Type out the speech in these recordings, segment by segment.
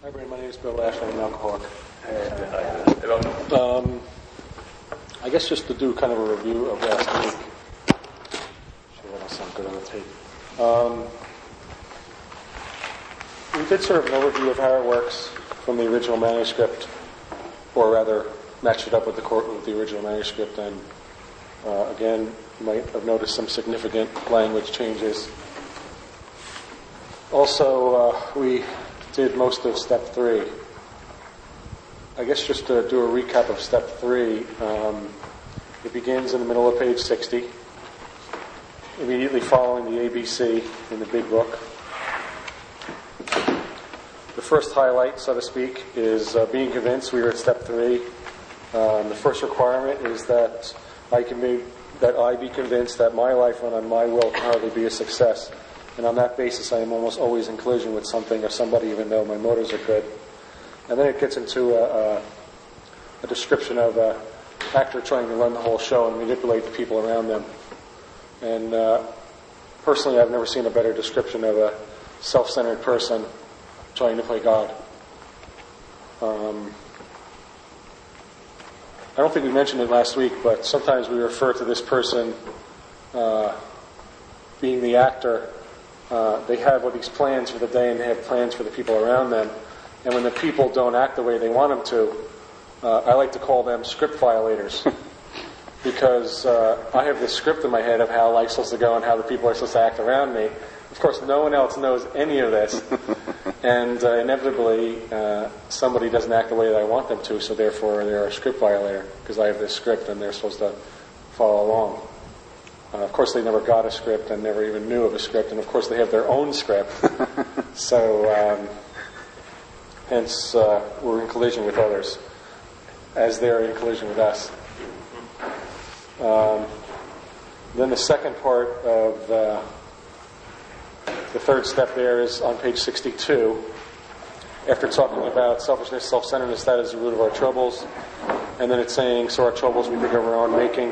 Hi, everybody. My name is Bill Ashley. I'm an alcoholic. I guess just to do kind of a review of last week. Sure, that'll sound good on the tape. We did sort of an overview of how it works from the original manuscript, or rather, matched it up with the original manuscript. And again, you might have noticed some significant language changes. Also, we did most of step 3. I guess just to do a recap of step 3, it begins in the middle of page 60, immediately following the ABC in the big book. The first highlight, so to speak, is being convinced. We are at step 3. The first requirement is that I be convinced that my life and on my will can hardly be a success. And on that basis, I am almost always in collision with something or somebody, even though my motives are good. And then it gets into a description of an actor trying to run the whole show and manipulate the people around them. And personally, I've never seen a better description of a self-centered person trying to play God. I don't think we mentioned it last week, but sometimes we refer to this person being the actor. They have all these plans for the day, and they have plans for the people around them. And when the people don't act the way they want them to, I like to call them script violators. Because I have this script in my head of how life's supposed to go and how the people are supposed to act around me. Of course, no one else knows any of this. And inevitably, somebody doesn't act the way that I want them to, so therefore they're a script violator, because I have this script and they're supposed to follow along. Of course, they never got a script and never even knew of a script, and of course they have their own script. So, hence, we're in collision with others, as they're in collision with us. Then the second part of the third step there is on page 62. After talking about selfishness, self-centeredness, that is the root of our troubles. And then it's saying, so our troubles we think of our own making.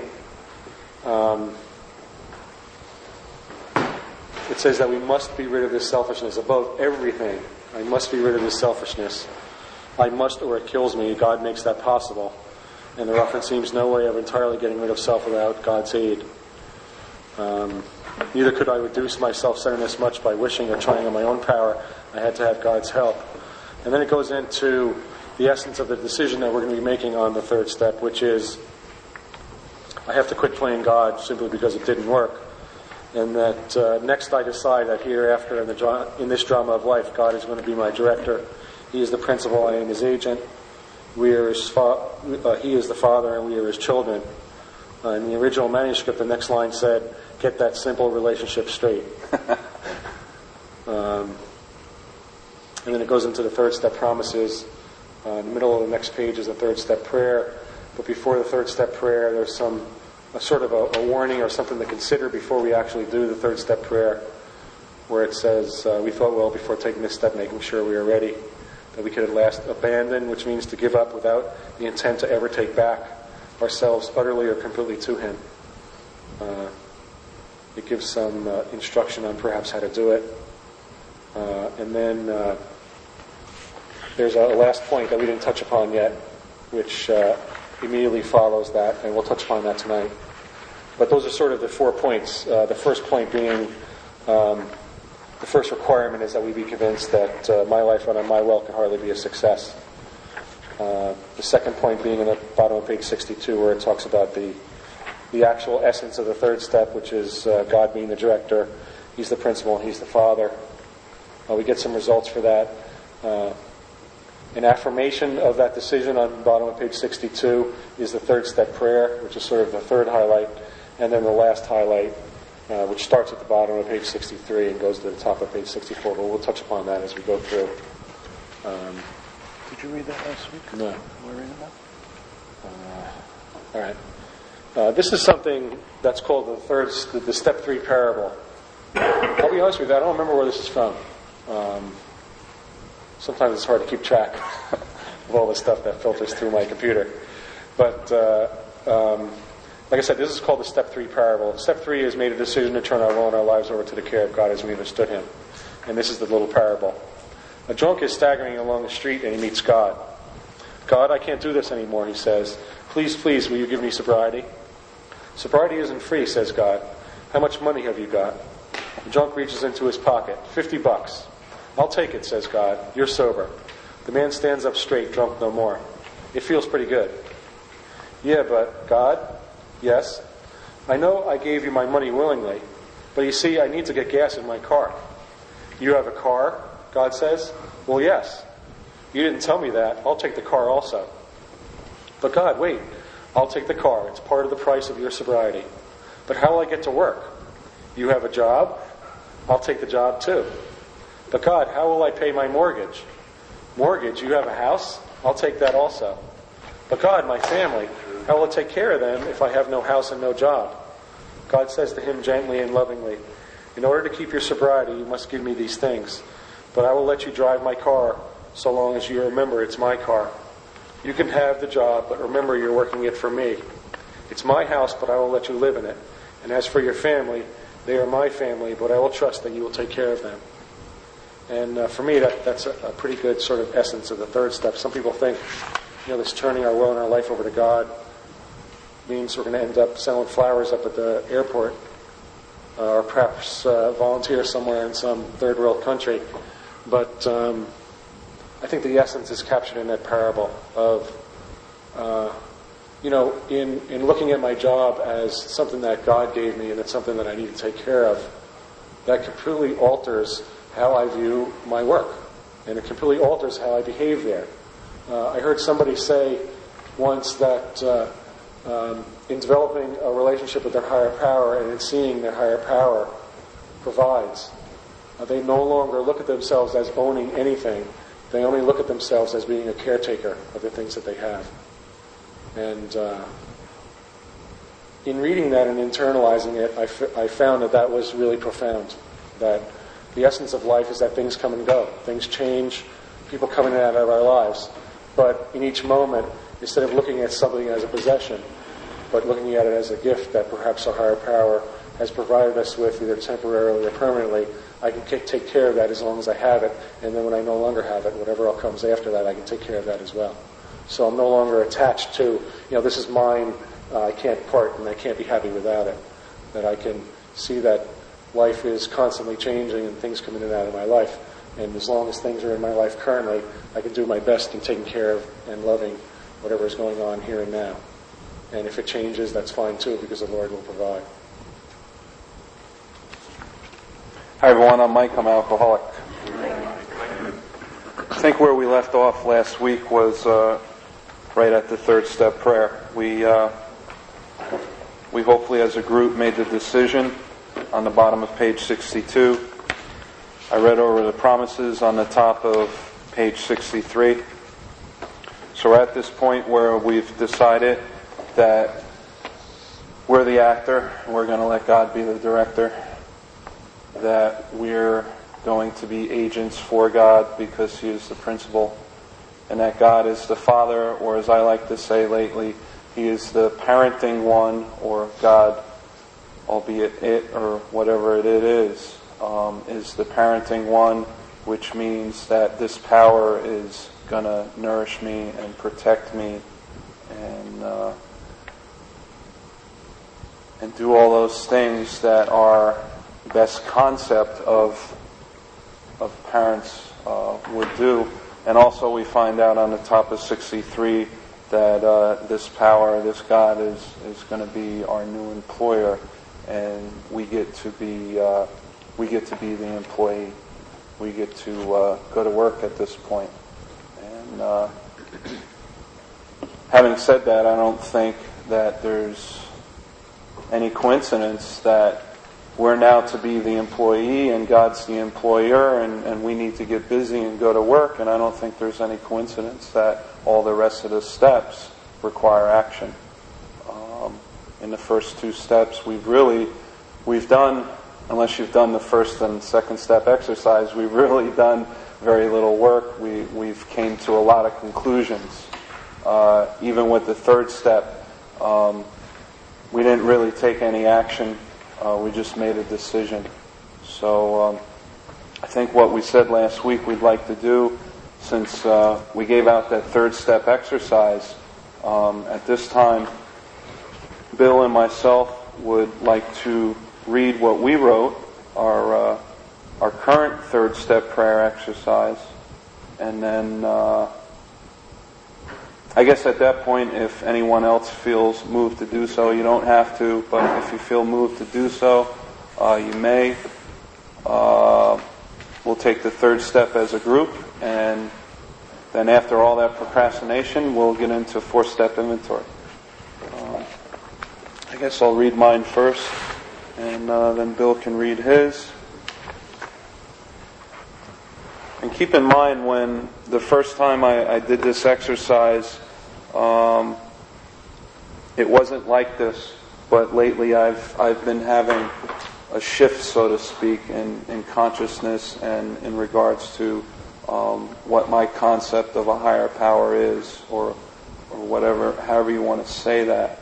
It says that we must be rid of this selfishness above everything. I must be rid of this selfishness. I must, or it kills me. God makes that possible. And there often seems no way of entirely getting rid of self without God's aid. Neither could I reduce my self-centeredness much by wishing or trying on my own power. I had to have God's help. And then it goes into the essence of the decision that we're going to be making on the third step, which is I have to quit playing God simply because it didn't work. And that next I decide that hereafter in this drama of life, God is going to be my director. He is the principal, I am his agent. He is the father, and we are his children. In the original manuscript, the next line said, get that simple relationship straight. And then it goes into the third step promises. In the middle of the next page is the third step prayer. But before the third step prayer, there's a sort of a warning or something to consider before we actually do the third step prayer, where it says, we thought well before taking this step, making sure we are ready, that we could at last abandon, which means to give up without the intent to ever take back ourselves utterly or completely to Him. It gives some instruction on perhaps how to do it. And then there's a last point that we didn't touch upon yet, which immediately follows that, and we'll touch upon that tonight. But those are sort of the 4 points. The first point being, the first requirement is that we be convinced that my life and my will can hardly be a success. The second point being in the bottom of page 62, where it talks about the actual essence of the third step, which is God being the director. He's the principal, and He's the father. We get some results for that. An affirmation of that decision on the bottom of page 62 is the third step prayer, which is sort of the third highlight. And then the last highlight, which starts at the bottom of page 63 and goes to the top of page 64. But we'll touch upon that as we go through. Did you read that last week? No. Am I reading that? All right. This is something that's called the step 3 parable. I'll be honest with you, I don't remember where this is from. Sometimes it's hard to keep track of all the stuff that filters through my computer. But like I said, this is called the step 3 parable. Step 3 is made a decision to turn our will and our lives over to the care of God as we understood Him. And this is the little parable. A drunk is staggering along the street and he meets God. God, I can't do this anymore, he says. Please, please, will you give me sobriety? Sobriety isn't free, says God. How much money have you got? The drunk reaches into his pocket. $50. I'll take it, says God. You're sober. The man stands up straight, drunk no more. It feels pretty good. Yeah, but God? Yes? I know I gave you my money willingly, but you see, I need to get gas in my car. You have a car? God says. Well, yes. You didn't tell me that. I'll take the car also. But God, wait. I'll take the car. It's part of the price of your sobriety. But how will I get to work? You have a job? I'll take the job too. But God, how will I pay my mortgage? Mortgage? You have a house? I'll take that also. But God, my family, how will I take care of them if I have no house and no job? God says to him gently and lovingly, in order to keep your sobriety, you must give me these things. But I will let you drive my car so long as you remember it's my car. You can have the job, but remember you're working it for me. It's my house, but I will let you live in it. And as for your family, they are my family, but I will trust that you will take care of them. And for me, that's a pretty good sort of essence of the third step. Some people think, this turning our will and our life over to God means we're going to end up selling flowers up at the airport, or perhaps volunteer somewhere in some third world country. But I think the essence is captured in that parable of, in looking at my job as something that God gave me and it's something that I need to take care of, that completely alters how I view my work. And it completely alters how I behave there. I heard somebody say once that in developing a relationship with their higher power and in seeing their higher power provides, they no longer look at themselves as owning anything. They only look at themselves as being a caretaker of the things that they have. And in reading that and internalizing it, I found that was really profound. That the essence of life is that things come and go. Things change, people come in and out of our lives. But in each moment, instead of looking at something as a possession, but looking at it as a gift that perhaps our higher power has provided us with, either temporarily or permanently, I can take care of that as long as I have it, and then when I no longer have it, whatever else comes after that, I can take care of that as well. So I'm no longer attached to, this is mine, I can't part, and I can't be happy without it. That I can see that life is constantly changing and things come in and out of my life. And as long as things are in my life currently, I can do my best in taking care of and loving whatever is going on here and now. And if it changes, that's fine too, because the Lord will provide. Hi everyone, I'm Mike, I'm an alcoholic. I think where we left off last week was right at the third step prayer. We hopefully as a group made the decision on the bottom of page 62. I read over the promises on the top of page 63. So we're at this point where we've decided that we're the actor, and we're going to let God be the director. That we're going to be agents for God because He is the principal, and that God is the Father, or as I like to say lately, He is the parenting one, or God, albeit it or whatever it is the parenting one, which means that this power is going to nourish me and protect me and do all those things that are best concept of parents would do. And also we find out on the top of 63 that this power, this God is going to be our new employer, and we get to be the employee. We get to go to work at this point. And having said that, I don't think that there's any coincidence that we're now to be the employee and God's the employer, and we need to get busy and go to work. And I don't think there's any coincidence that all the rest of the steps require action. In the first two steps, we've done, unless you've done the first and second step exercise, we've really done very little work. We've came to a lot of conclusions. Even with the third step, we didn't really take any action. We just made a decision. So I think what we said last week we'd like to do, since we gave out that third step exercise, at this time, Bill and myself would like to read what we wrote, our current third step prayer exercise, and then I guess at that point, if anyone else feels moved to do so, you don't have to, but if you feel moved to do so, you may. We'll take the third step as a group, and then after all that procrastination, we'll get into four-step inventory. I guess I'll read mine first, and then Bill can read his. And keep in mind, when the first time I did this exercise, it wasn't like this, but lately I've been having a shift, so to speak, in consciousness and in regards to what my concept of a higher power is, or whatever, however you want to say that.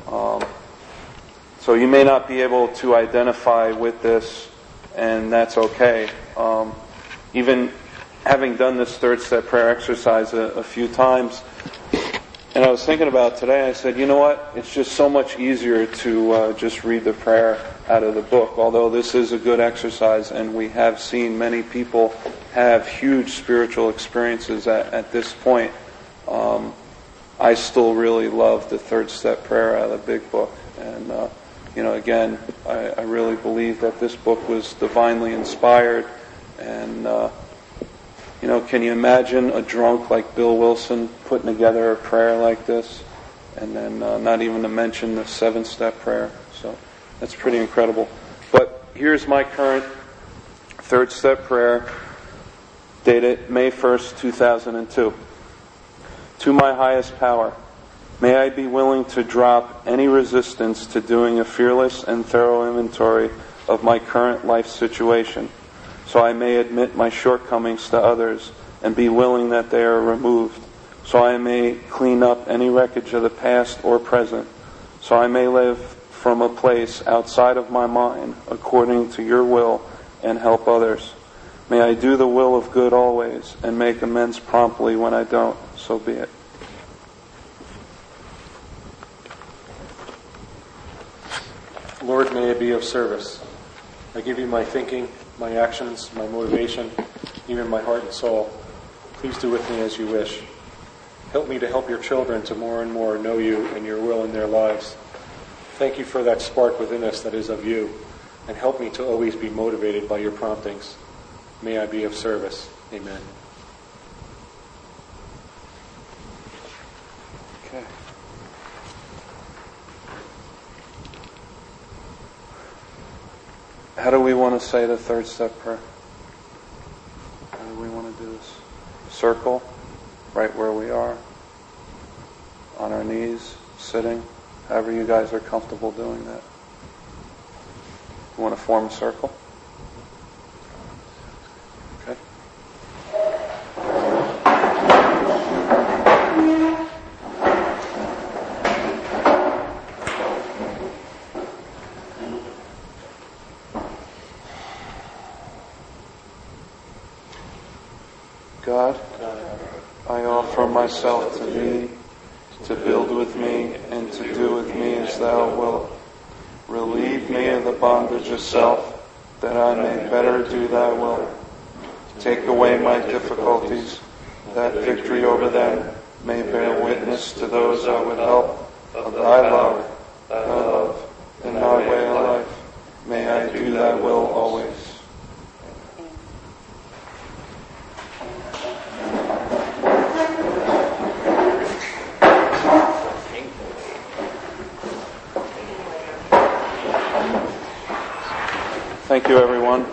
So you may not be able to identify with this, and that's okay. Even having done this third step prayer exercise a few times, and I was thinking about today, I said, you know what, it's just so much easier to just read the prayer out of the book. Although this is a good exercise, and we have seen many people have huge spiritual experiences at this point, I still really love the third step prayer out of the big book. And again, I really believe that this book was divinely inspired. And can you imagine a drunk like Bill Wilson putting together a prayer like this? And then not even to mention the 7-step prayer. So that's pretty incredible. But here's my current third step prayer, dated May 1st, 2002. To my highest power, may I be willing to drop any resistance to doing a fearless and thorough inventory of my current life situation, so I may admit my shortcomings to others and be willing that they are removed, so I may clean up any wreckage of the past or present, so I may live from a place outside of my mind according to your will and help others. May I do the will of good always and make amends promptly when I don't, so be it. Lord, may I be of service. I give you my thinking, my actions, my motivation, even my heart and soul. Please do with me as you wish. Help me to help your children to more and more know you and your will in their lives. Thank you for that spark within us that is of you, and help me to always be motivated by your promptings. May I be of service. Amen. Okay. How do we want to say the third step prayer? How do we want to do this? Circle, right where we are, on our knees, sitting, however you guys are comfortable doing that. You want to form a circle? Okay. God, I offer myself to Thee, to build with me and to do with me as Thou wilt. Relieve me of the bondage of self, that I may better do Thy will. Take away my difficulties, that victory over them may bear witness to those I would help of Thy love, and Thy way of life. May I do Thy will always. Thank you, everyone.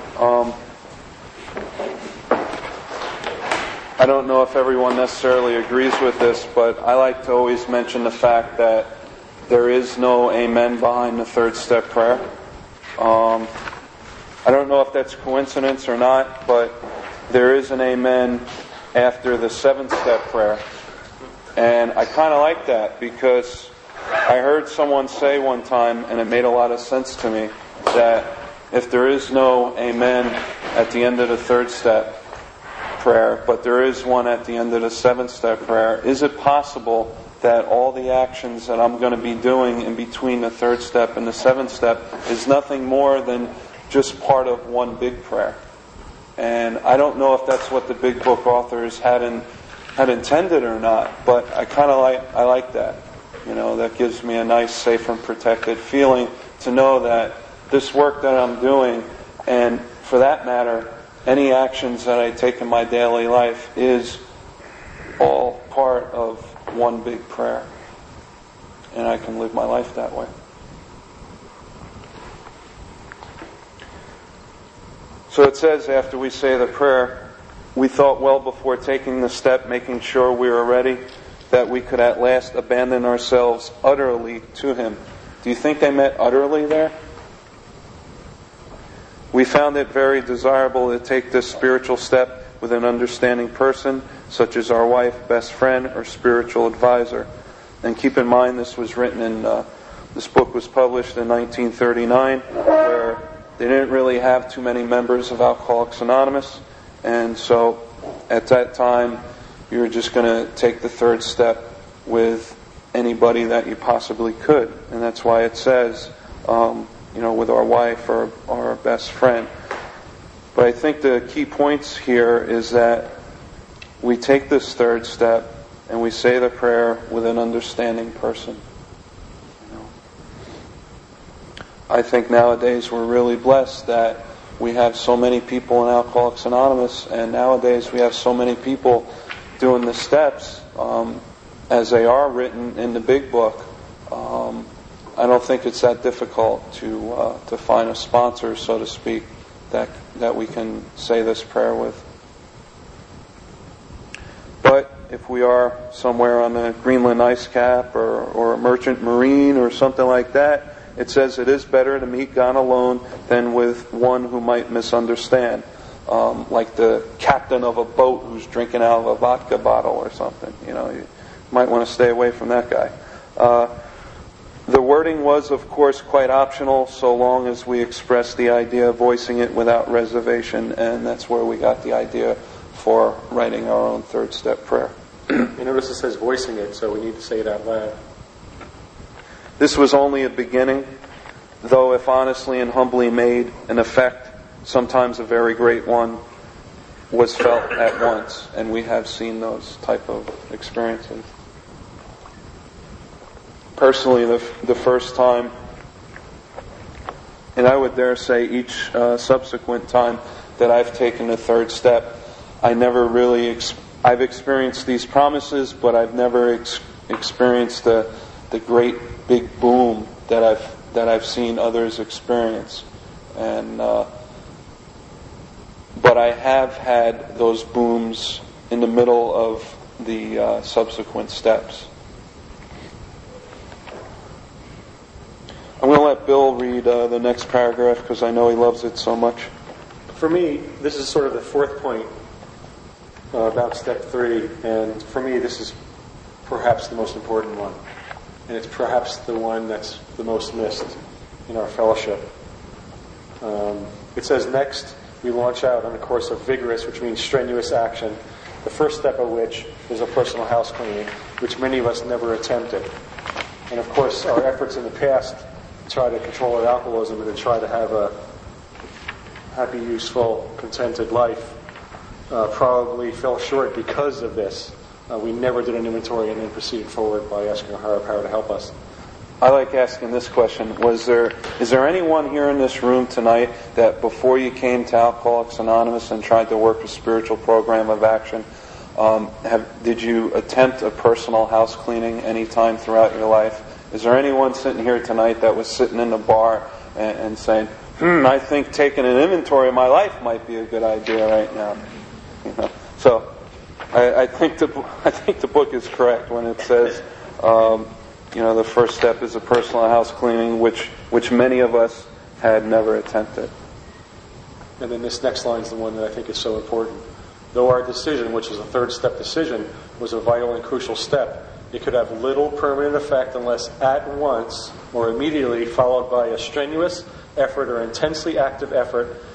I don't know if everyone necessarily agrees with this, but I like to always mention the fact that there is no amen behind the third step prayer. I don't know if that's coincidence or not, but there is an amen after the 7th step prayer. And I kind of like that, because I heard someone say one time, and it made a lot of sense to me, that if there is no amen at the end of the third step prayer, but there is one at the end of the seventh step prayer. Is it possible that all the actions that I'm going to be doing in between the third step and the seventh step is nothing more than just part of one big prayer? And I don't know if that's what the big book authors had intended or not, but I like that. That gives me a nice, safe and protected feeling to know that this work that I'm doing, and for that matter, any actions that I take in my daily life, is all part of one big prayer. And I can live my life that way. So it says, after we say the prayer, we thought well before taking the step, making sure we were ready, that we could at last abandon ourselves utterly to Him. Do you think they meant utterly there? We found it very desirable to take this spiritual step with an understanding person, such as our wife, best friend, or spiritual advisor. And keep in mind, this was written this book was published in 1939, where they didn't really have too many members of Alcoholics Anonymous. And so, at that time, you were just going to take the third step with anybody that you possibly could. And that's why it says, with our wife or our best friend. But I think the key points here is that we take this third step and we say the prayer with an understanding person. I think nowadays we're really blessed that we have so many people in Alcoholics Anonymous, and nowadays we have so many people doing the steps as they are written in the big book. I don't think it's that difficult to find a sponsor, so to speak, that we can say this prayer with. But if we are somewhere on the Greenland ice cap or a merchant marine or something like that, it says it is better to meet God alone than with one who might misunderstand. Like the captain of a boat who's drinking out of a vodka bottle or something. You might want to stay away from that guy. The wording was, of course, quite optional, so long as we expressed the idea of voicing it without reservation, and that's where we got the idea for writing our own third step prayer. You notice it says voicing it, so we need to say it out loud. This was only a beginning, though if honestly and humbly made, an effect, sometimes a very great one, was felt at once, and we have seen those type of experiences. Personally, the first time, and I would dare say each subsequent time that I've taken the third step, I never really I've experienced these promises, but I've never experienced the great big boom that I've seen others experience. And but I have had those booms in the middle of the subsequent steps. I'm going to let Bill read the next paragraph because I know he loves it so much. For me, this is sort of the fourth point about step 3, and for me this is perhaps the most important one. And it's perhaps the one that's the most missed in our fellowship. It says, next, we launch out on a course of vigorous, which means strenuous action, the first step of which is a personal house cleaning, which many of us never attempted. And of course, our efforts in the past to try to control our alcoholism and to try to have a happy, useful, contented life probably fell short because of this. We never did an inventory and then proceeded forward by asking our higher power to help us. I like asking this question. Is there anyone here in this room tonight that before you came to Alcoholics Anonymous and tried to work a spiritual program of action, did you attempt a personal house cleaning any time throughout your life? Is there anyone sitting here tonight that was sitting in the bar and saying, I think taking an inventory of my life might be a good idea right now? So I think the book is correct when it says, the first step is a personal house cleaning, which many of us had never attempted. And then this next line is the one that I think is so important. Though our decision, which is a third step decision, was a vital and crucial step, it could have little permanent effect unless at once or immediately followed by a strenuous effort or intensely active effort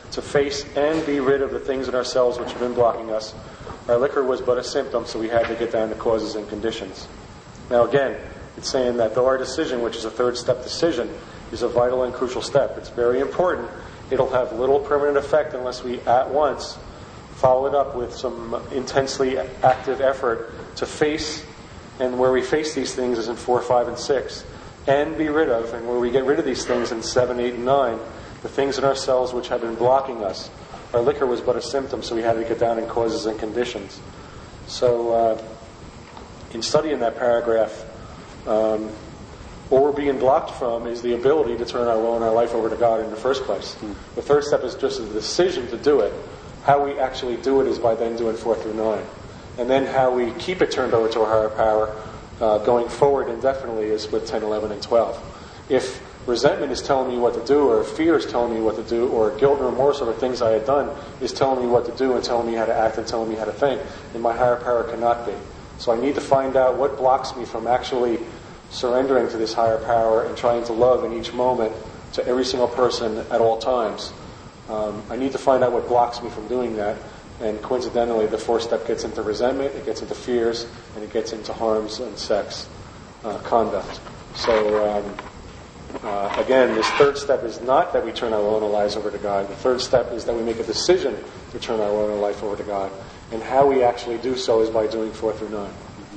to face and be rid of the things in ourselves which have been blocking us. Our liquor was but a symptom, so we had to get down to causes and conditions. Now again, it's saying that though our decision, which is a third step decision, is a vital and crucial step, it's very important, it'll have little permanent effect unless we at once follow it up with some intensely active effort to face, and where we face these things is in 4, 5, and 6, and be rid of, and where we get rid of these things in 7, 8, and 9, the things in ourselves which have been blocking us. Our liquor was but a symptom, so we had to get down in causes and conditions. So, in studying that paragraph, what we're being blocked from is the ability to turn our will and our life over to God in the first place. The third step is just the decision to do it. How we actually do it is by then doing 4 through 9. And then how we keep it turned over to a higher power going forward indefinitely is with 10, 11, and 12. If resentment is telling me what to do, or fear is telling me what to do, or guilt and remorse over things I had done is telling me what to do and telling me how to act and telling me how to think, then my higher power cannot be. So I need to find out what blocks me from actually surrendering to this higher power and trying to love in each moment to every single person at all times. I need to find out what blocks me from doing that. And coincidentally, the fourth step gets into resentment, it gets into fears, and it gets into harms and sex conduct. So again, this third step is not that we turn our will and our lives over to God. The third step is that we make a decision to turn our will and our life over to God. And how we actually do so is by doing 4 through 9.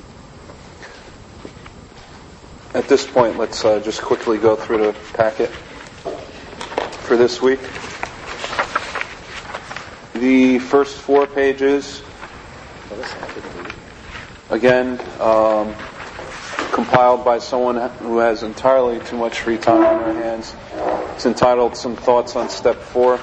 At this point, let's just quickly go through the packet for this week. The first 4 pages, again, compiled by someone who has entirely too much free time on their hands. It's entitled Some Thoughts on Step 4.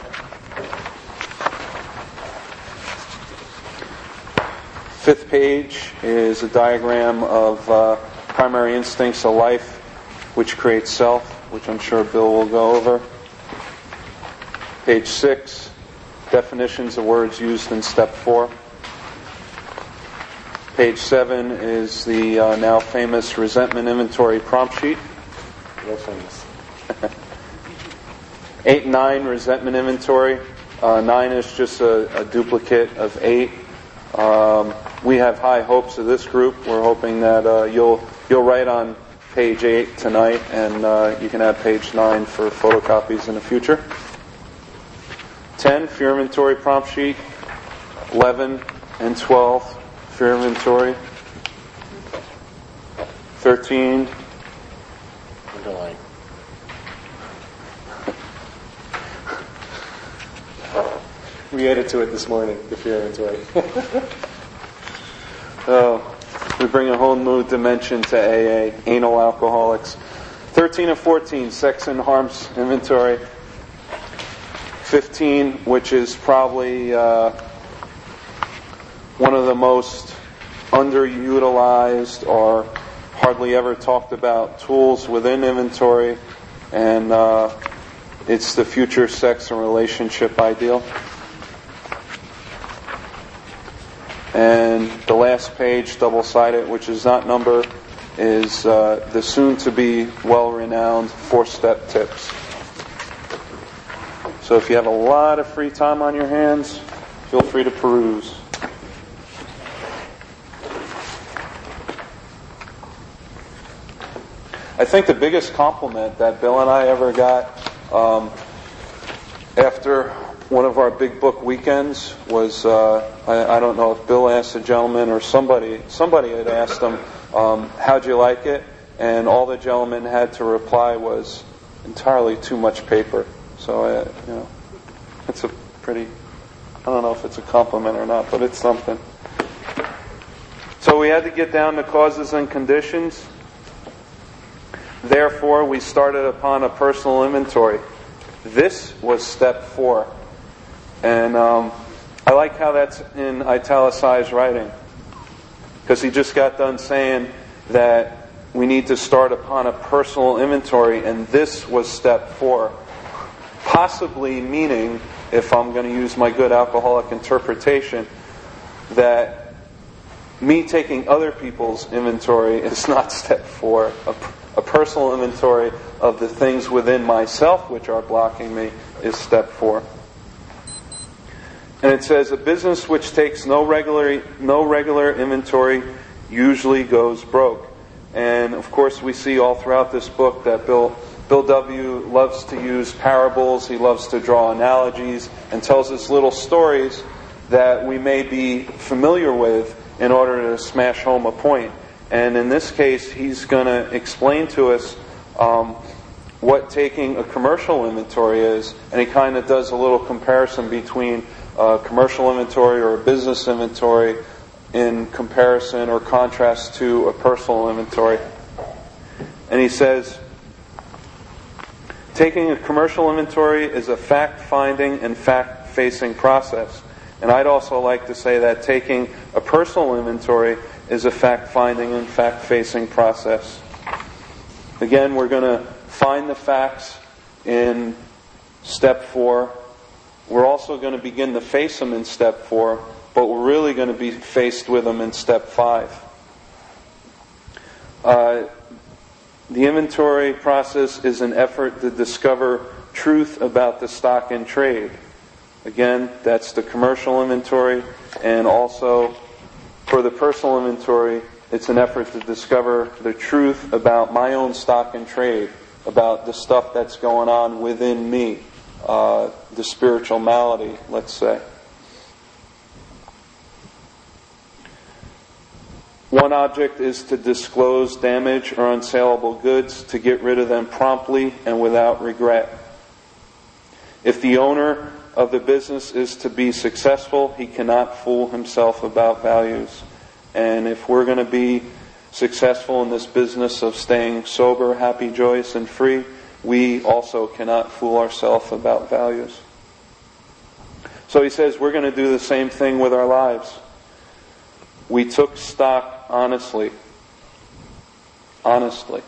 Fifth page is a diagram of primary instincts of life, which creates self, which I'm sure Bill will go over. Page 6, definitions of words used in Step 4. Page 7 is the now famous resentment inventory prompt sheet. Real famous. 8 and 9, resentment inventory. 9 is just a duplicate of 8. We have high hopes of this group. We're hoping that you'll write on page 8 tonight, and you can add page 9 for photocopies in the future. 10, fear inventory prompt sheet. 11 and 12, fear inventory. 13. Underline. We added to it this morning, the fear inventory. We bring a whole new dimension to AA, anal alcoholics. 13 and 14, sex and harms inventory. 15, which is probably one of the most underutilized or hardly ever talked about tools within inventory, and it's the future sex and relationship ideal. And the last page, double-sided, which is not numbered, is the soon-to-be well-renowned 4-step tips. So if you have a lot of free time on your hands, feel free to peruse. I think the biggest compliment that Bill and I ever got after one of our big book weekends was, I don't know if Bill asked the gentleman or somebody had asked him, how'd you like it? And all the gentleman had to reply was, entirely too much paper. So, it's a pretty, I don't know if it's a compliment or not, but it's something. So we had to get down to causes and conditions. Therefore, we started upon a personal inventory. This was step 4. And I like how that's in italicized writing, because he just got done saying that we need to start upon a personal inventory, and this was step 4. Possibly meaning, if I'm going to use my good alcoholic interpretation, that me taking other people's inventory is not step 4. A personal inventory of the things within myself which are blocking me is step 4. And it says, a business which takes no regular inventory usually goes broke. And of course we see all throughout this book that Bill W. loves to use parables, he loves to draw analogies, and tells us little stories that we may be familiar with in order to smash home a point. And in this case, he's going to explain to us what taking a commercial inventory is, and he kind of does a little comparison between a commercial inventory or a business inventory in comparison or contrast to a personal inventory. And he says, taking a commercial inventory is a fact-finding and fact-facing process. And I'd also like to say that taking a personal inventory is a fact-finding and fact-facing process. Again, we're going to find the facts in step 4. We're also going to begin to face them in step 4, but we're really going to be faced with them in step 5. The inventory process is an effort to discover truth about the stock in trade. Again, that's the commercial inventory, and also for the personal inventory, it's an effort to discover the truth about my own stock in trade, about the stuff that's going on within me, the spiritual malady, let's say. One object is to disclose damaged or unsaleable goods, to get rid of them promptly and without regret. If the owner of the business is to be successful, he cannot fool himself about values. And if we're going to be successful in this business of staying sober, happy, joyous, and free, we also cannot fool ourselves about values. So he says we're going to do the same thing with our lives. We took stock honestly. Honestly.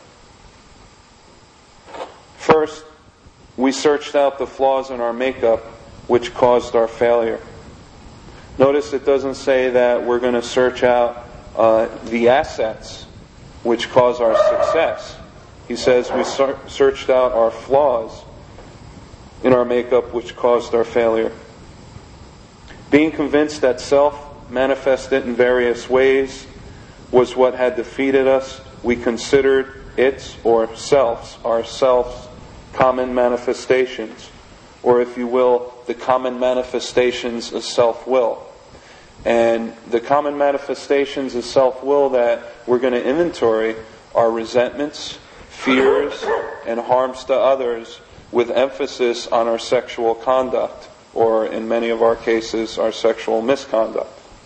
First, we searched out the flaws in our makeup which caused our failure. Notice it doesn't say that we're going to search out the assets which cause our success. He says we searched out our flaws in our makeup which caused our failure. Being convinced that self, manifested in various ways, was what had defeated us, we considered its, or self's, ourselves, common manifestations, or if you will, the common manifestations of self-will. And the common manifestations of self-will that we're going to inventory are resentments, fears, and harms to others, with emphasis on our sexual conduct, or in many of our cases, our sexual misconduct.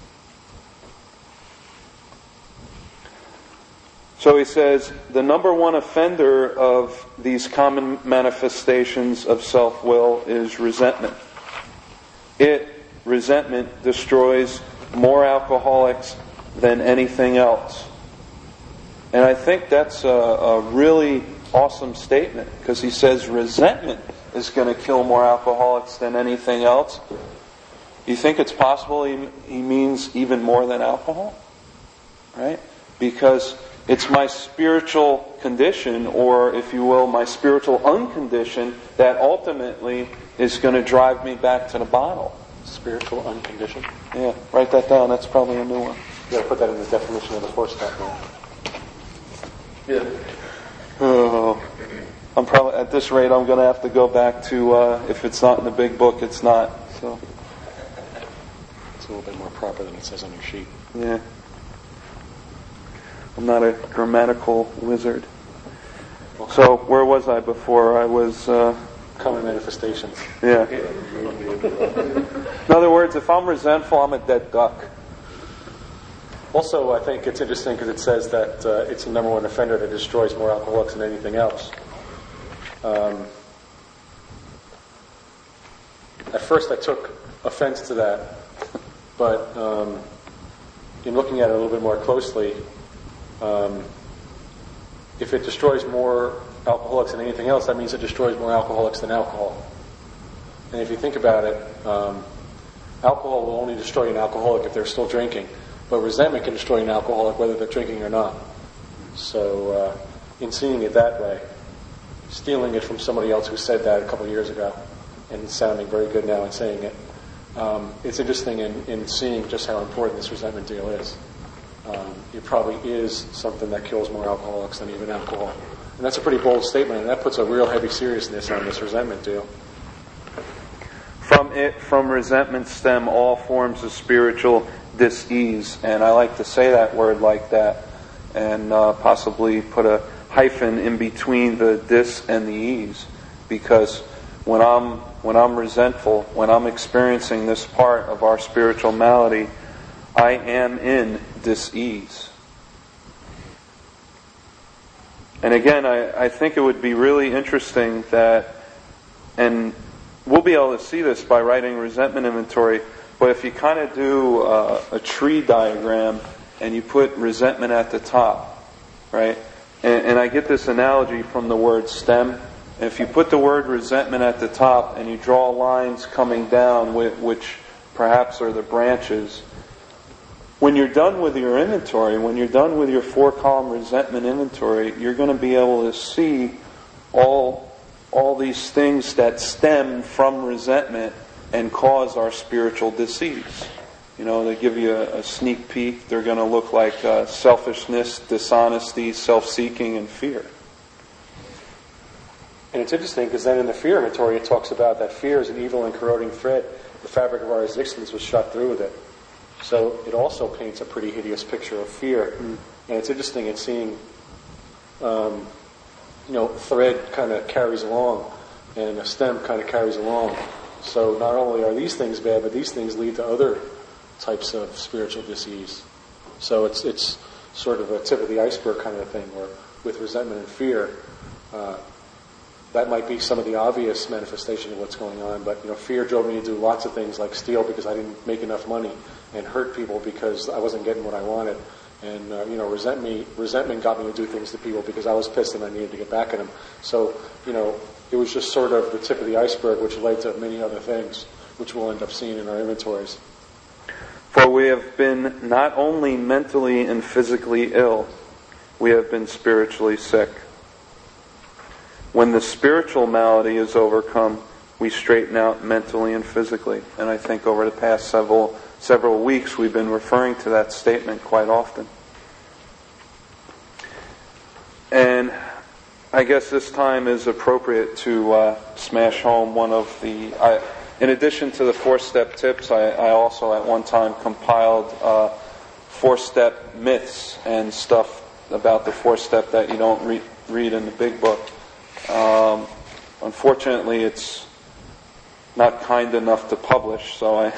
So he says, the number one offender of these common manifestations of self-will is resentment. Resentment destroys more alcoholics than anything else. And I think that's a really awesome statement, because he says resentment is going to kill more alcoholics than anything else. You think it's possible he means even more than alcohol? Right? Because it's my spiritual condition, or if you will, my spiritual uncondition, that ultimately is going to drive me back to the bottle. Spiritual unconditioned. Yeah, write that down. That's probably a new one. You got to put that in the definition of the 4-step now. Yeah. Oh, I'm probably at this rate. I'm going to have to go back to if it's not in the big book, it's not. So it's a little bit more proper than it says on your sheet. Yeah. I'm not a grammatical wizard. So where was I before? I was... common manifestations. Yeah. In other words, if I'm resentful, I'm a dead duck. Also, I think it's interesting because it says that it's the number one offender that destroys more alcoholics than anything else. At first I took offense to that, but in looking at it a little bit more closely, if it destroys more alcoholics than anything else, that means it destroys more alcoholics than alcohol. And if you think about it, alcohol will only destroy an alcoholic if they're still drinking, but resentment can destroy an alcoholic whether they're drinking or not. So in seeing it that way, stealing it from somebody else who said that a couple of years ago, and sounding very good now in saying it, it's interesting in seeing just how important this resentment deal is. It probably is something that kills more alcoholics than even alcohol. And that's a pretty bold statement, and that puts a real heavy seriousness on this resentment deal. From resentment stem all forms of spiritual dis-ease. And I like to say that word like that and possibly put a hyphen in between the dis and the ease. Because when I'm resentful, when I'm experiencing this part of our spiritual malady, I am in dis-ease. And again, I think it would be really interesting that, and we'll be able to see this by writing resentment inventory, but if you kind of do a tree diagram and you put resentment at the top, right? And I get this analogy from the word stem. If you put the word resentment at the top and you draw lines coming down, which perhaps are the branches, when you're done with your inventory, when you're done with your 4-column resentment inventory, you're going to be able to see all these things that stem from resentment and cause our spiritual disease. They give you a sneak peek. They're going to look like selfishness, dishonesty, self-seeking, and fear. And it's interesting because then in the fear inventory it talks about that fear is an evil and corroding thread. The fabric of our existence was shot through with it. So it also paints a pretty hideous picture of fear. And it's interesting in seeing, thread kind of carries along and a stem kind of carries along. So not only are these things bad, but these things lead to other types of spiritual disease. So it's sort of a tip of the iceberg kind of thing, where with resentment and fear, that might be some of the obvious manifestation of what's going on. But fear drove me to do lots of things like steal because I didn't make enough money, and hurt people because I wasn't getting what I wanted. And resentment got me to do things to people because I was pissed and I needed to get back at them. So it was just sort of the tip of the iceberg, which led to many other things, which we'll end up seeing in our inventories. For we have been not only mentally and physically ill, we have been spiritually sick. When the spiritual malady is overcome, we straighten out mentally and physically. And I think over the past several weeks we've been referring to that statement quite often. And I guess this time is appropriate to smash home one of the... in addition to the 4-step tips, I also at one time compiled 4-step myths and stuff about the 4-step that you don't read in the big book. Unfortunately, it's not kind enough to publish, so I...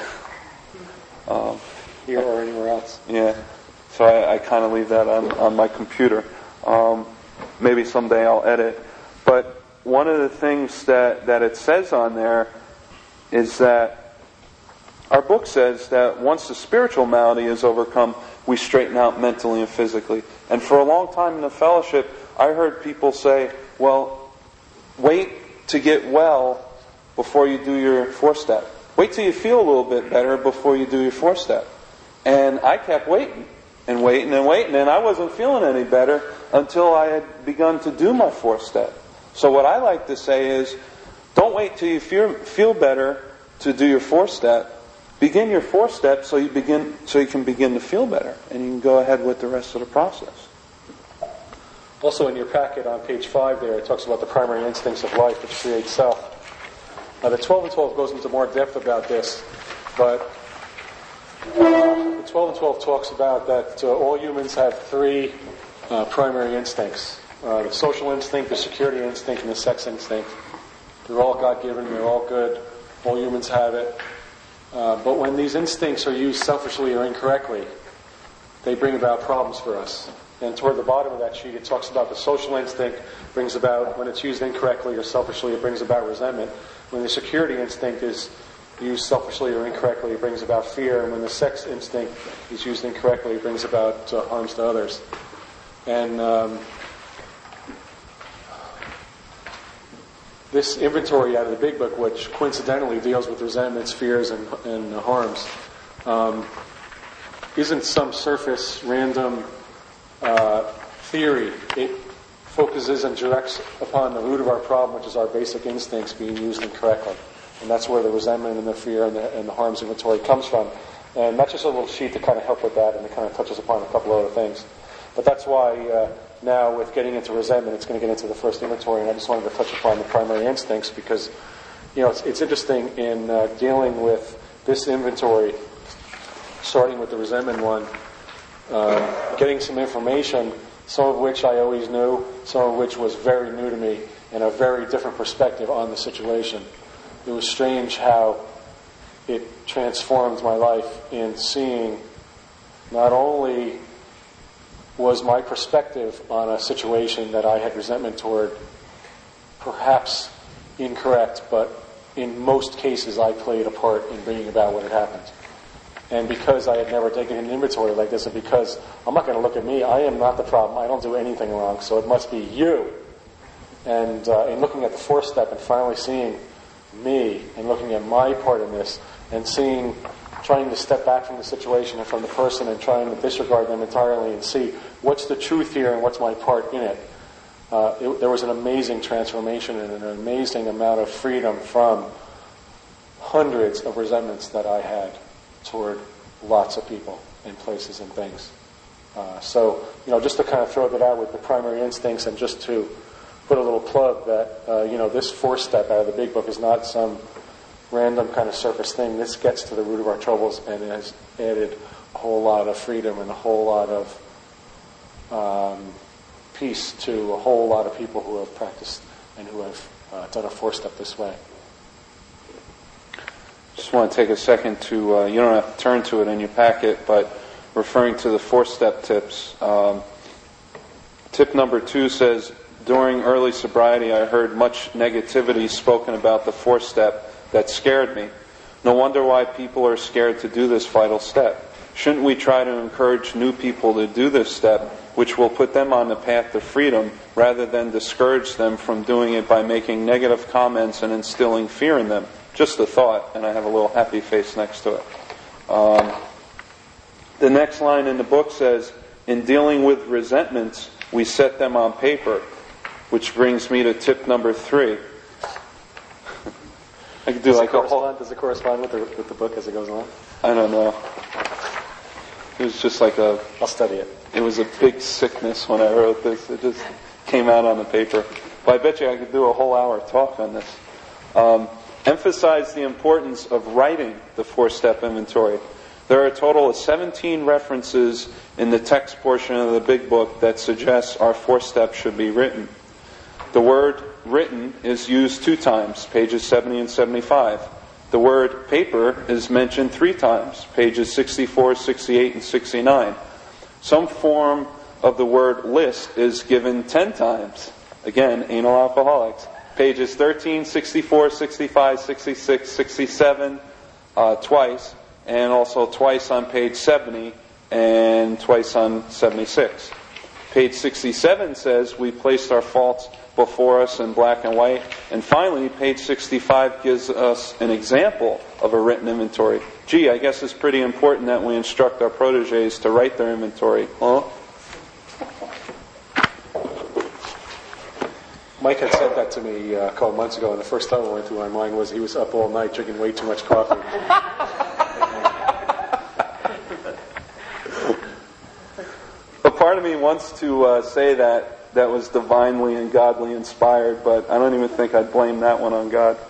Here or anywhere else. Yeah, so I kind of leave that on my computer. Maybe someday I'll edit. But one of the things that it says on there is that our book says that once the spiritual malady is overcome, we straighten out mentally and physically. And for a long time in the fellowship, I heard people say, well, wait to get well before you do your 4-step. Wait till you feel a little bit better before you do your 4-step. And I kept waiting and waiting and waiting, and I wasn't feeling any better until I had begun to do my 4-step. So what I like to say is, don't wait till you feel better to do your 4-step. Begin your 4-step so you can begin to feel better, and you can go ahead with the rest of the process. Also in your packet on page 5 there, it talks about the primary instincts of life, which create self. Now the 12 and 12 goes into more depth about this, but the 12 and 12 talks about that all humans have 3 primary instincts. The social instinct, the security instinct, and the sex instinct. They're all God-given, they're all good, all humans have it. But when these instincts are used selfishly or incorrectly, they bring about problems for us. And toward the bottom of that sheet, it talks about the social instinct brings about, when it's used incorrectly or selfishly, it brings about resentment. When the security instinct is used selfishly or incorrectly, it brings about fear. And when the sex instinct is used incorrectly, it brings about harms to others. And this inventory out of the big book, which coincidentally deals with resentments, fears, and harms, isn't some surface, random theory. It focuses and directs upon the root of our problem, which is our basic instincts being used incorrectly. And that's where the resentment and the fear and the harms inventory comes from. And that's just a little sheet to kind of help with that, and it kind of touches upon a couple other things. But that's why now with getting into resentment, it's going to get into the first inventory, and I just wanted to touch upon the primary instincts because, it's interesting in dealing with this inventory, starting with the resentment one, getting some information, some of which I always knew, some of which was very new to me, and a very different perspective on the situation. It was strange how it transformed my life in seeing not only was my perspective on a situation that I had resentment toward perhaps incorrect, but in most cases I played a part in bringing about what had happened. And because I had never taken an inventory like this, and because I'm not going to look at me, I am not the problem, I don't do anything wrong, so it must be you. And in looking at the fourth step and finally seeing me and looking at my part in this and trying to step back from the situation and from the person and trying to disregard them entirely and see what's the truth here and what's my part in it. There was an amazing transformation and an amazing amount of freedom from hundreds of resentments that I had toward lots of people and places and things. So, just to kind of throw that out with the primary instincts and just to put a little plug that, this fourth step out of the big book is not some random kind of surface thing. This gets to the root of our troubles and has added a whole lot of freedom and a whole lot of peace to a whole lot of people who have practiced and who have done a fourth step this way. Just want to take a second to, you don't have to turn to it in your packet, but referring to the four-step tips. Tip number 2 says, during early sobriety I heard much negativity spoken about the fourth step that scared me. No wonder why people are scared to do this vital step. Shouldn't we try to encourage new people to do this step, which will put them on the path to freedom, rather than discourage them from doing it by making negative comments and instilling fear in them? Just a thought, and I have a little happy face next to it. The next line in the book says, in dealing with resentments, we set them on paper, which brings me to tip number 3. I could do Does it correspond with the book as it goes on? I don't know. It was just like I'll study it. It was a big sickness when I wrote this. It just came out on the paper. But I bet you I could do a whole hour talk on this. Emphasize the importance of writing the four-step inventory. There are a total of 17 references in the text portion of the big book that suggests our fourth step should be written. The word written is used 2 times, pages 70 and 75. The word paper is mentioned 3 times, pages 64, 68, and 69. Some form of the word list is given 10 times. Again, anal alcoholics. Pages 13, 64, 65, 66, 67, twice, and also twice on page 70 and twice on 76. Page 67 says we placed our faults before us in black and white. And finally, page 65 gives us an example of a written inventory. Gee, I guess it's pretty important that we instruct our proteges to write their inventory. Huh? Mike had said that to me a couple months ago, and the first thought that went through my mind was he was up all night drinking way too much coffee. A part of me wants to say that was divinely and godly inspired, but I don't even think I'd blame that one on God.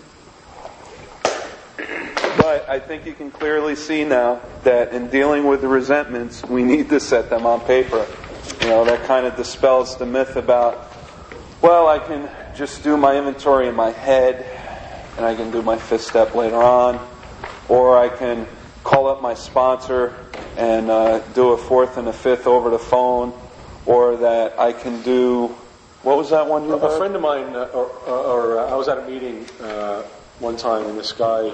But I think you can clearly see now that in dealing with the resentments, we need to set them on paper. That kind of dispels the myth about, well, I can just do my inventory in my head, and I can do my fifth step later on, or I can call up my sponsor and do a fourth and a fifth over the phone, or that I can do, what was that one you heard? A friend of mine, I was at a meeting one time, and this guy,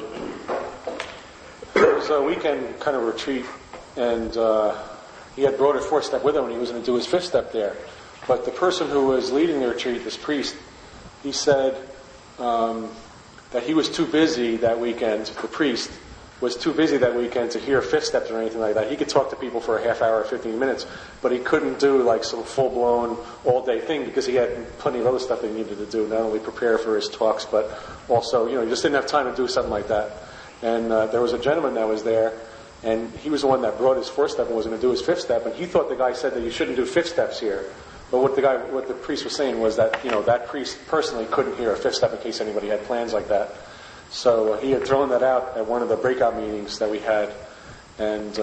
it was a weekend kind of retreat, and he had brought a fourth step with him, and he was going to do his fifth step there. But the person who was leading the retreat, this priest, he said that he was too busy that weekend, the priest, was too busy that weekend to hear fifth steps or anything like that. He could talk to people for a half hour or 15 minutes, but he couldn't do like some full-blown all-day thing because he had plenty of other stuff that he needed to do, not only prepare for his talks, but also, he just didn't have time to do something like that. And there was a gentleman that was there, and he was the one that brought his fourth step and was going to do his fifth step, and he thought the guy said that you shouldn't do fifth steps here. But what the priest was saying was that, that priest personally couldn't hear a fifth step in case anybody had plans like that. So he had thrown that out at one of the breakout meetings that we had, and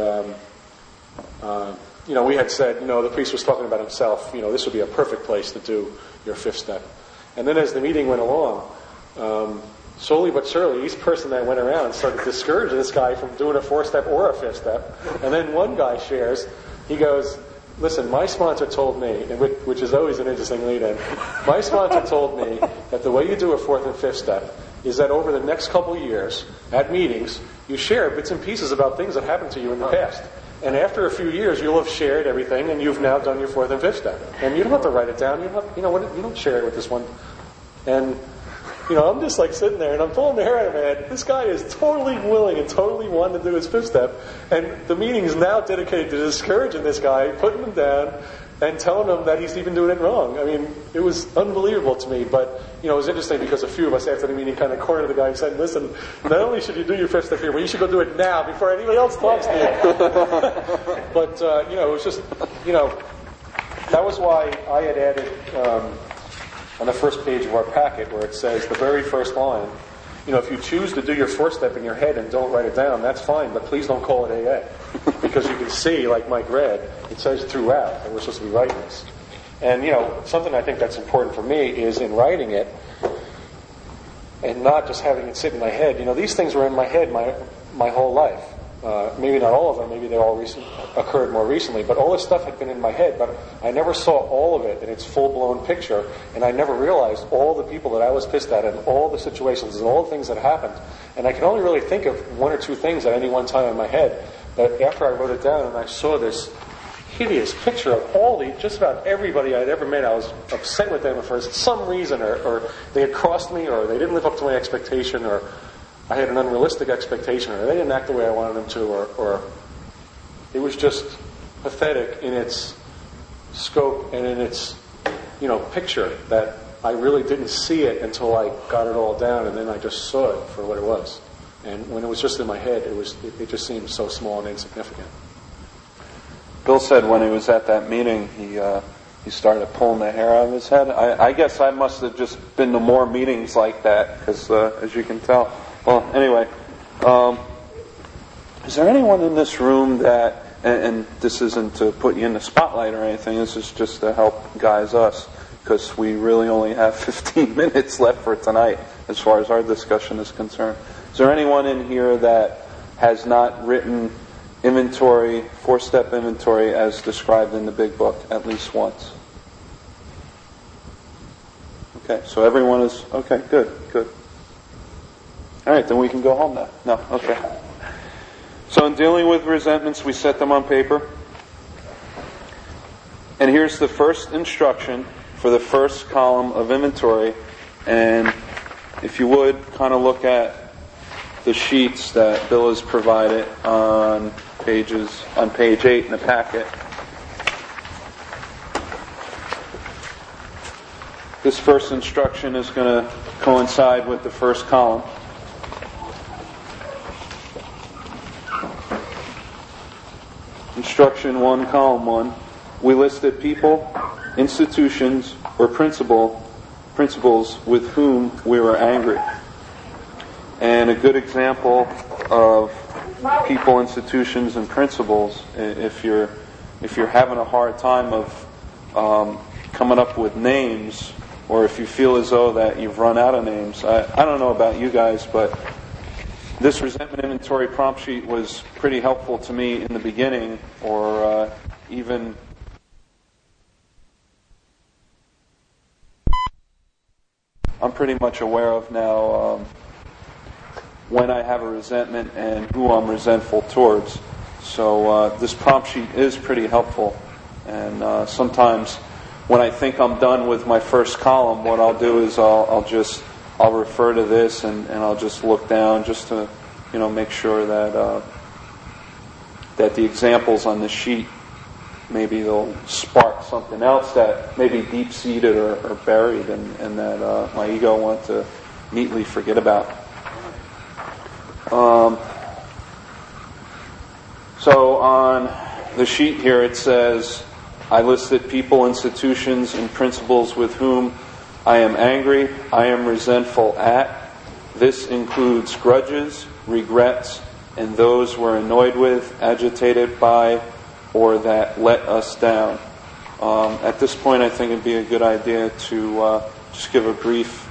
we had said, the priest was talking about himself. This would be a perfect place to do your fifth step. And then as the meeting went along, slowly but surely, each person that went around started discouraging this guy from doing a fourth step or a fifth step. And then one guy shares, he goes, "Listen, my sponsor told me," which is always an interesting lead-in. "My sponsor told me that the way you do a fourth and fifth step is that over the next couple of years, at meetings, you share bits and pieces about things that happened to you in the past. And after a few years, you'll have shared everything, and you've now done your fourth and fifth step. And you don't have to write it down. You don't share it with this one." And I'm just like sitting there, and I'm pulling the hair out of my head. This guy is totally willing and totally wanting to do his fifth step, and the meeting is now dedicated to discouraging this guy, putting him down, and telling him that he's even doing it wrong. I mean, it was unbelievable to me, but, it was interesting because a few of us after the meeting kind of cornered the guy and said, "Listen, not only should you do your fifth step here, but you should go do it now before anybody else talks to you." But, it was just, that was why I had added on the first page of our packet where it says the very first line, if you choose to do your fourth step in your head and don't write it down, that's fine, but please don't call it AA. Because you can see, like Mike read, it says throughout that we're supposed to be writing this. And, something I think that's important for me is in writing it and not just having it sit in my head. These things were in my head my whole life. Maybe not all of them, maybe they all occurred more recently, but all this stuff had been in my head, but I never saw all of it in its full-blown picture, and I never realized all the people that I was pissed at and all the situations and all the things that happened. And I can only really think of one or two things at any one time in my head, but after I wrote it down and I saw this hideous picture of just about everybody I'd ever met, I was upset with them for some reason, or they had crossed me, or they didn't live up to my expectation, or I had an unrealistic expectation, or they didn't act the way I wanted them to, or it was just pathetic in its scope and in its, picture that I really didn't see it until I got it all down, and then I just saw it for what it was. And when it was just in my head, it just seemed so small and insignificant. Bill said when he was at that meeting, he started pulling the hair out of his head. I guess I must have just been to more meetings like that, because as you can tell. Well, anyway, is there anyone in this room that, and this isn't to put you in the spotlight or anything, this is just to help guys us, because we really only have 15 minutes left for tonight as far as our discussion is concerned. Is there anyone in here that has not written inventory, four-step inventory as described in the big book at least once? Okay, so everyone is, okay, good. All right, then we can go home now. No, okay. So in dealing with resentments, we set them on paper. And here's the first instruction for the first column of inventory. And if you would, kind of look at the sheets that Bill has provided on page 8 in the packet. This first instruction is going to coincide with the first column. Instruction 1, column 1. We listed people, institutions, or principles with whom we were angry. And a good example of people, institutions, and principles, if you're having a hard time of coming up with names, or if you feel as though that you've run out of names, I don't know about you guys, but this resentment inventory prompt sheet was pretty helpful to me in the beginning, or even I'm pretty much aware of now when I have a resentment and who I'm resentful towards. So this prompt sheet is pretty helpful. And sometimes when I think I'm done with my first column, what I'll do is I'll refer to this and I'll just look down just to make sure that that the examples on the sheet, maybe they'll spark something else that may be deep-seated or buried, and that my ego wants to neatly forget about. So on the sheet here it says, I listed people, institutions, and principles with whom I am angry, I am resentful at. This includes grudges, regrets, and those we're annoyed with, agitated by, or that let us down. At this point, I think it'd be a good idea to just give a brief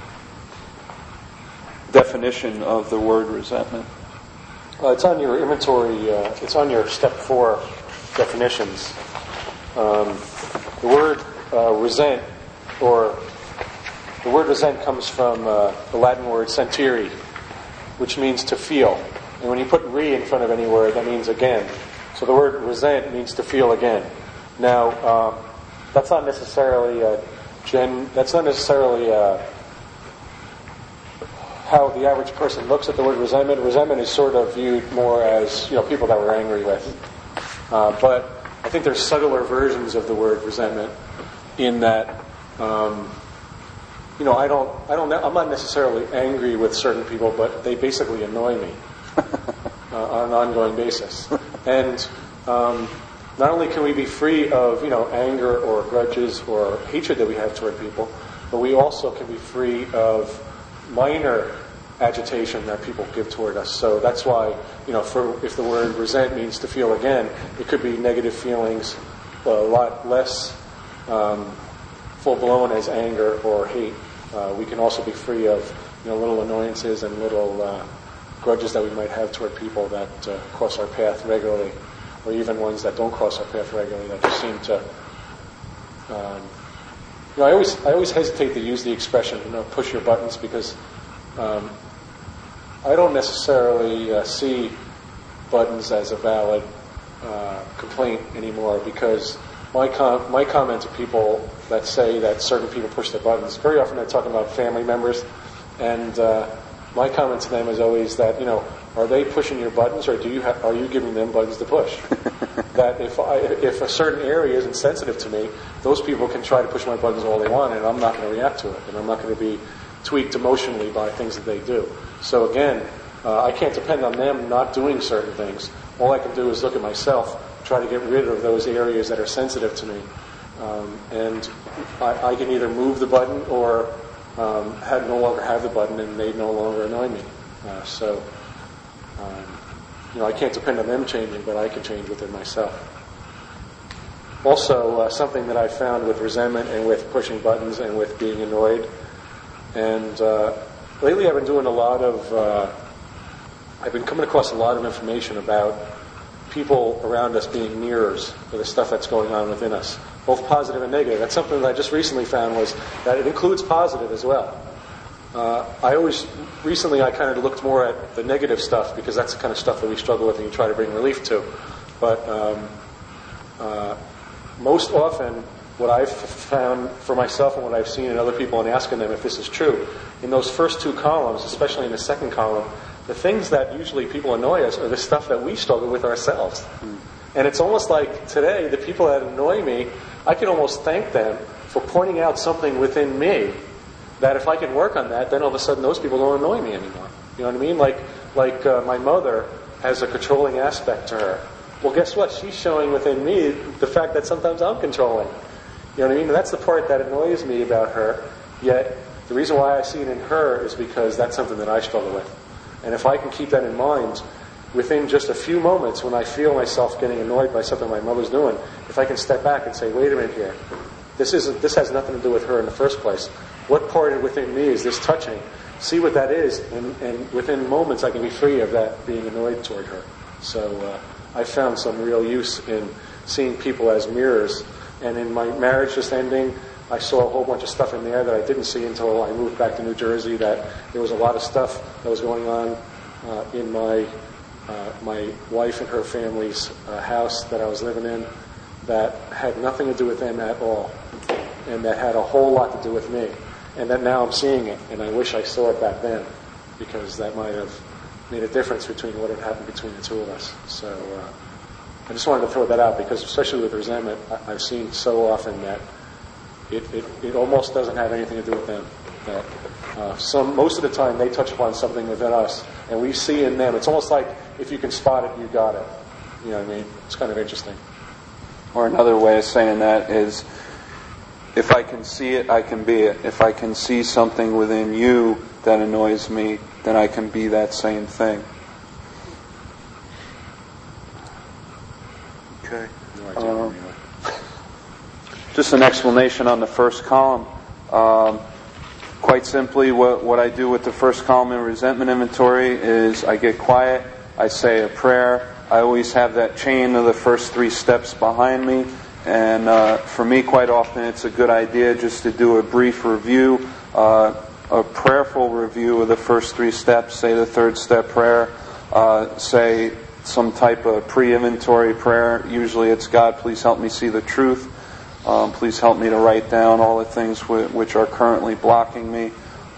definition of the word resentment. It's on your inventory. It's on your step 4 definitions. The word resent, or the word resent, comes from the Latin word sentire, which means to feel. And when you put re in front of any word, that means again. So the word resent means to feel again. Now, that's not necessarily how the average person looks at the word resentment. Resentment is sort of viewed more as people that we're angry with. But I think there's subtler versions of the word resentment in that I'm not necessarily angry with certain people, but they basically annoy me on an ongoing basis. And not only can we be free of anger or grudges or hatred that we have toward people, but we also can be free of minor agitation that people give toward us. So that's why if the word resent means to feel again, it could be negative feelings, a lot less full-blown as anger or hate. We can also be free of little annoyances and little grudges that we might have toward people that cross our path regularly, or even ones that don't cross our path regularly that just seem to. I always hesitate to use the expression push your buttons, because I don't necessarily see buttons as a valid complaint anymore, because my comment to people that say that certain people push their buttons, very often they're talking about family members, and my comment to them is always that are they pushing your buttons, or are you giving them buttons to push? That if a certain area isn't sensitive to me, those people can try to push my buttons all they want, and I'm not going to react to it, and I'm not going to be tweaked emotionally by things that they do. So again, I can't depend on them not doing certain things. All I can do is look at myself, try to get rid of those areas that are sensitive to me, and I can either move the button or no longer have the button, and they no longer annoy me. I can't depend on them changing, but I can change within myself. Also, something that I found with resentment and with pushing buttons and with being annoyed, and lately I've been doing I've been coming across a lot of information about people around us being mirrors for the stuff that's going on within us, both positive and negative. That's something that I just recently found, was that it includes positive as well. Recently I kind of looked more at the negative stuff, because that's the kind of stuff that we struggle with and you try to bring relief to. But most often, what I've found for myself and what I've seen in other people, and asking them if this is true, in those first 2 columns, especially in the second column, the things that usually people annoy us are the stuff that we struggle with ourselves. And it's almost like today, the people that annoy me, I can almost thank them for pointing out something within me that if I can work on that, then all of a sudden those people don't annoy me anymore. You know what I mean? Like my mother has a controlling aspect to her. Well, guess what? She's showing within me the fact that sometimes I'm controlling. You know what I mean? And that's the part that annoys me about her. Yet the reason why I see it in her is because that's something that I struggle with. And if I can keep that in mind, within just a few moments when I feel myself getting annoyed by something my mother's doing, if I can step back and say, wait a minute here, this has nothing to do with her in the first place. What part within me is this touching? See what that is, and within moments I can be free of that being annoyed toward her. So I found some real use in seeing people as mirrors. And in my marriage just ending, I saw a whole bunch of stuff in there that I didn't see until I moved back to New Jersey, that there was a lot of stuff that was going on in my wife and her family's house that I was living in that had nothing to do with them at all, and that had a whole lot to do with me. And that now I'm seeing it, and I wish I saw it back then, because that might have made a difference between what had happened between the two of us. So I just wanted to throw that out because, especially with resentment, I've seen so often that it almost doesn't have anything to do with them. That most of the time they touch upon something within us, and we see in them. It's almost like if you can spot it, you got it. You know what I mean? It's kind of interesting. Or another way of saying that is, if I can see it, I can be it. If I can see something within you that annoys me, then I can be that same thing. Okay. Just an explanation on the first column. Quite simply, what I do with the first column in resentment inventory is I get quiet, I say a prayer. I always have that chain of the first 3 steps behind me. And for me, quite often, it's a good idea just to do a brief review, a prayerful review of the first 3 steps, say the 3rd step prayer, say some type of pre-inventory prayer. Usually it's, God, please help me see the truth. Please help me to write down all the things which are currently blocking me.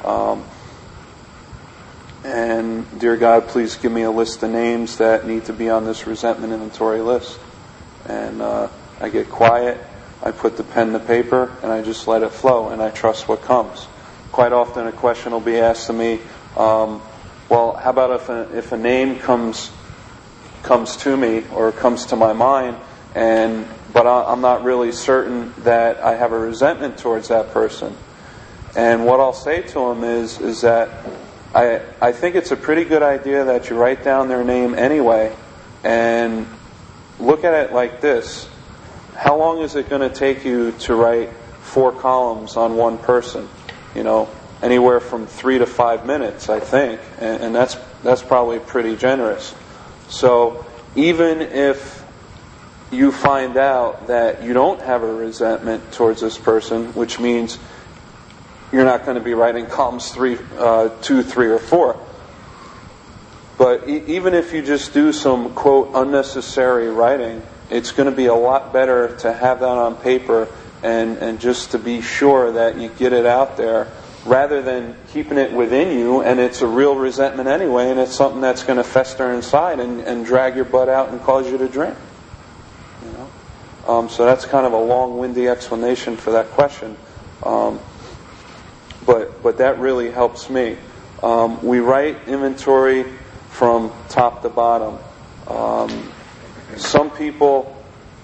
And dear God, please give me a list of names that need to be on this resentment inventory list. And I get quiet, I put the pen to paper, and I just let it flow, and I trust what comes. Quite often a question will be asked to me, well, how about if a name comes to me or comes to my mind, but I'm not really certain that I have a resentment towards that person. And what I'll say to them is that I think it's a pretty good idea that you write down their name anyway, and look at it like this. How long is it going to take you to write 4 columns on one person? You know, anywhere from 3 to 5 minutes, I think, and that's probably pretty generous. So even if you find out that you don't have a resentment towards this person, which means you're not going to be writing columns 2, 3, or 4. But even if you just do some, quote, unnecessary writing, it's going to be a lot better to have that on paper and just to be sure that you get it out there, rather than keeping it within you and it's a real resentment anyway, and it's something that's going to fester inside and drag your butt out and cause you to drink. You know? So that's kind of a long-winded explanation for that question. But that really helps me. We write inventory from top to bottom. Some people,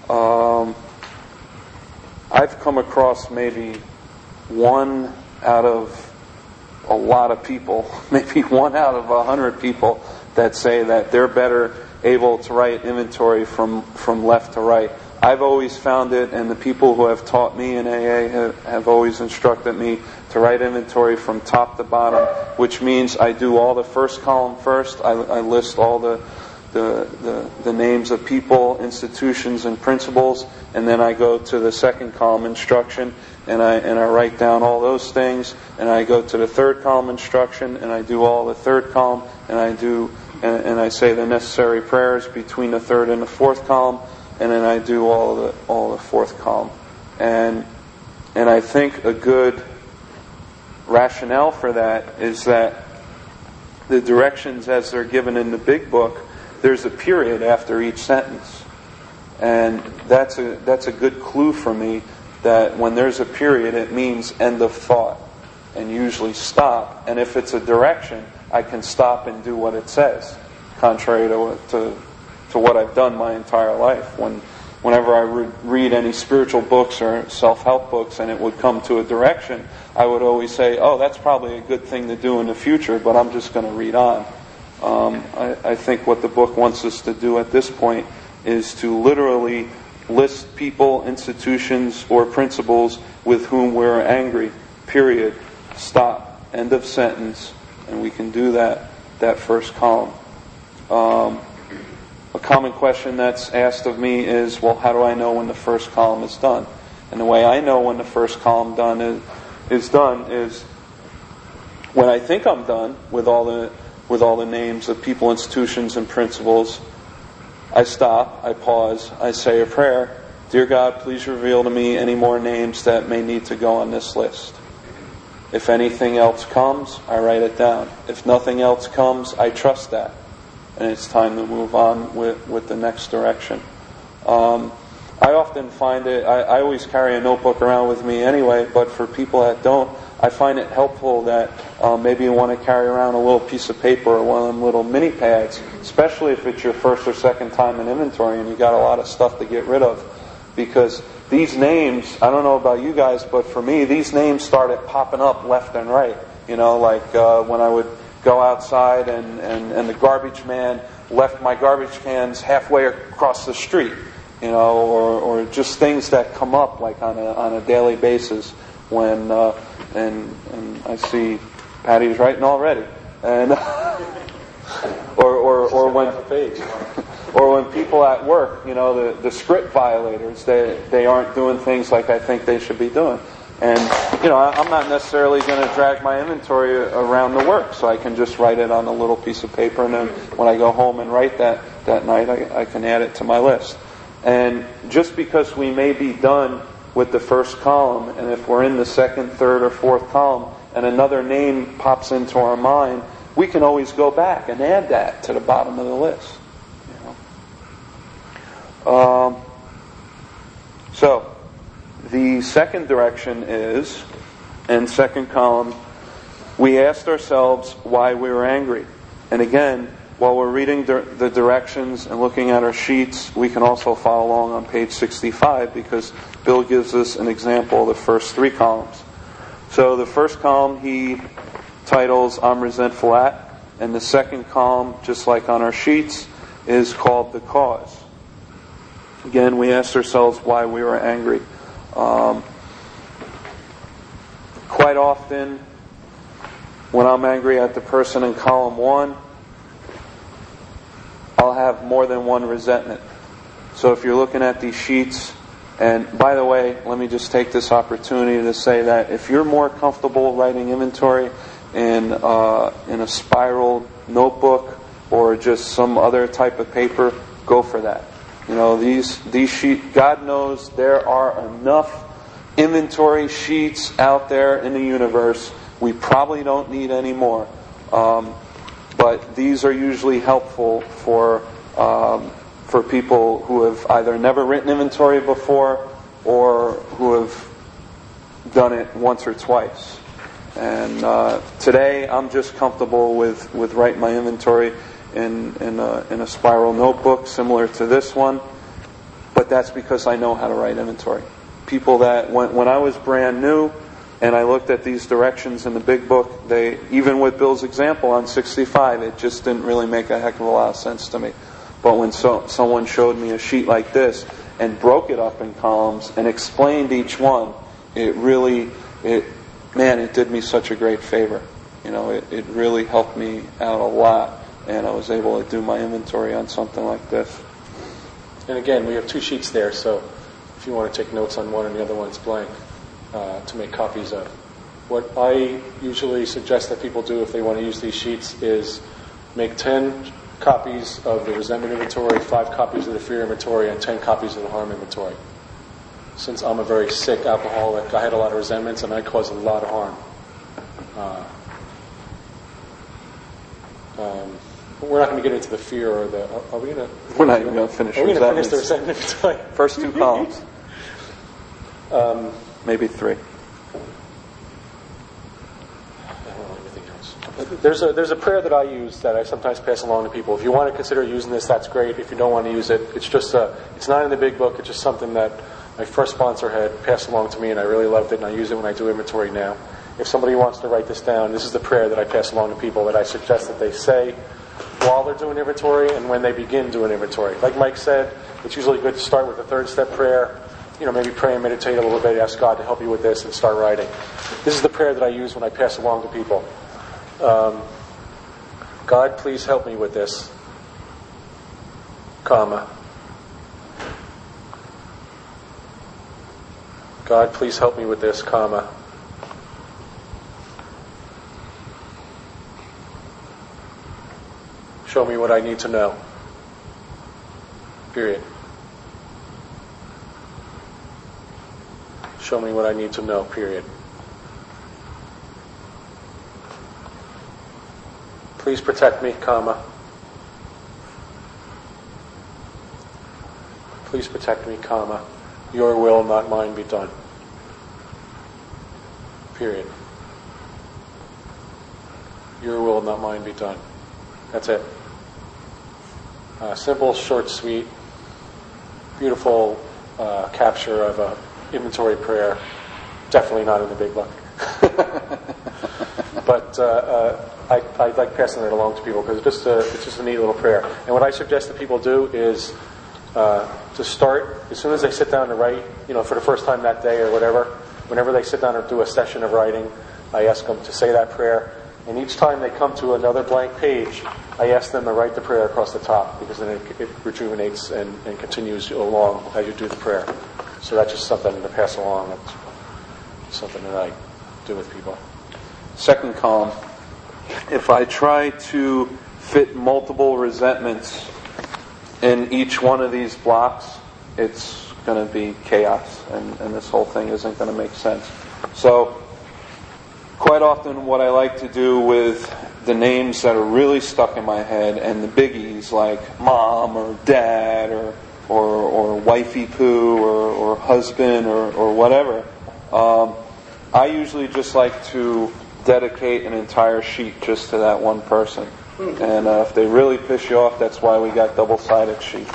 I've come across maybe 1 out of a lot of people, maybe 1 out of 100 people that say that they're better able to write inventory from left to right. I've always found it, and the people who have taught me in AA have always instructed me to write inventory from top to bottom, which means I do all the first column first. I list all the names of people, institutions, and principles, and then I go to the second column, instruction, and I write down all those things, and I go to the third column, instruction, and I do all the third column, and I say the necessary prayers between the third and the fourth column, and then I do all the fourth column. And I think a good rationale for that is that the directions as they're given in the big book, there's a period after each sentence. And that's a good clue for me that when there's a period, it means end of thought, and usually stop. And if it's a direction, I can stop and do what it says, contrary to what I've done my entire life. Whenever I read any spiritual books or self-help books and it would come to a direction, I would always say, oh, that's probably a good thing to do in the future, but I'm just going to read on. I think what the book wants us to do at this point is to literally list people, institutions, or principles with whom we're angry. Period. Stop. End of sentence. And we can do that first column. A common question that's asked of me is, well, how do I know when the first column is done? And the way I know when the first column is done is when I think I'm done with all the names of people, institutions, and principles, I stop, I pause, I say a prayer. Dear God, please reveal to me any more names that may need to go on this list. If anything else comes, I write it down. If nothing else comes, I trust that. And it's time to move on with the next direction. I often find it, I always carry a notebook around with me anyway, but for people that don't, I find it helpful that maybe you want to carry around a little piece of paper or one of them little mini pads, especially if it's your first or second time in inventory and you got a lot of stuff to get rid of. Because these names, I don't know about you guys, but for me, these names started popping up left and right. You know, like when I would go outside and the garbage man left my garbage cans halfway across the street. You know, or just things that come up like on a daily basis when and I see Patty's writing already, and or when people at work, you know, the script violators, they aren't doing things like I think they should be doing. And, you know, I'm not necessarily going to drag my inventory around the work, so I can just write it on a little piece of paper, and then when I go home and write that night, I can add it to my list. And just because we may be done with the first column, and if we're in the second, third, or fourth column, and another name pops into our mind, we can always go back and add that to the bottom of the list. You know? So, the second direction is, in second column, we asked ourselves why we were angry. And again, while we're reading the directions and looking at our sheets, we can also follow along on page 65 because Bill gives us an example of the first three columns. So the first column he titles I'm resentful at, and the second column, just like on our sheets, is called the cause. Again, we asked ourselves why we were angry. Quite often, when I'm angry at the person in column 1, I'll have more than one resentment. So if you're looking at these sheets, and by the way, let me just take this opportunity to say that if you're more comfortable writing inventory in a spiral notebook or just some other type of paper, go for that. You know, these sheets, God knows there are enough inventory sheets out there in the universe. We probably don't need any more. But these are usually helpful for people who have either never written inventory before or who have done it once or twice. And today I'm just comfortable with writing my inventory in a spiral notebook similar to this one. But that's because I know how to write inventory. People that when I was brand new and I looked at these directions in the big book, even with Bill's example on 65, it just didn't really make a heck of a lot of sense to me. But when someone showed me a sheet like this and broke it up in columns and explained each one, it did me such a great favor. You know, it really helped me out a lot, and I was able to do my inventory on something like this. And again, we have two sheets there, so if you want to take notes on one and the other one's blank, to make copies of. What I usually suggest that people do if they want to use these sheets is make 10 copies of the resentment inventory, 5 copies of the fear inventory, and 10 copies of the harm inventory. Since I'm a very sick alcoholic, I had a lot of resentments and I caused a lot of harm. We're not going to get into the fear or the... Are we going to... We're not even going to finish. Are we going to finish the resentment inventory? First 2 columns. Maybe 3. There's a prayer that I use that I sometimes pass along to people. If you want to consider using this, that's great. If you don't want to use it, it's just it's not in the big book. It's just something that my first sponsor had passed along to me, and I really loved it, and I use it when I do inventory now. If somebody wants to write this down, this is the prayer that I pass along to people that I suggest that they say while they're doing inventory and when they begin doing inventory. Like Mike said, it's usually good to start with the 3rd step prayer. You know, maybe pray and meditate a little bit, ask God to help you with this, and start writing. This is the prayer that I use when I pass along to people. God, please help me with this, comma. God, please help me with this, comma. Show me what I need to know. Period. Show me what I need to know, period. Please protect me, comma. Please protect me, comma. Your will, not mine, be done. Period. Your will, not mine, be done. That's it. Simple, short, sweet, beautiful capture of an inventory prayer. Definitely not in the big book. But I like passing it along to people because it's just a neat little prayer. And what I suggest that people do is to start as soon as they sit down to write, for the first time that day or whatever. Whenever they sit down and do a session of writing, I ask them to say that prayer. And each time they come to another blank page, I ask them to write the prayer across the top because then it rejuvenates and continues along as you do the prayer. So that's just something to pass along. That's something that I do with people. Second column. If I try to fit multiple resentments in each one of these blocks, it's going to be chaos, and this whole thing isn't going to make sense. So, quite often what I like to do with the names that are really stuck in my head and the biggies like mom or dad or wifey poo or husband or whatever, I usually just like to dedicate an entire sheet just to that one person. And if they really piss you off, that's why we got double-sided sheets.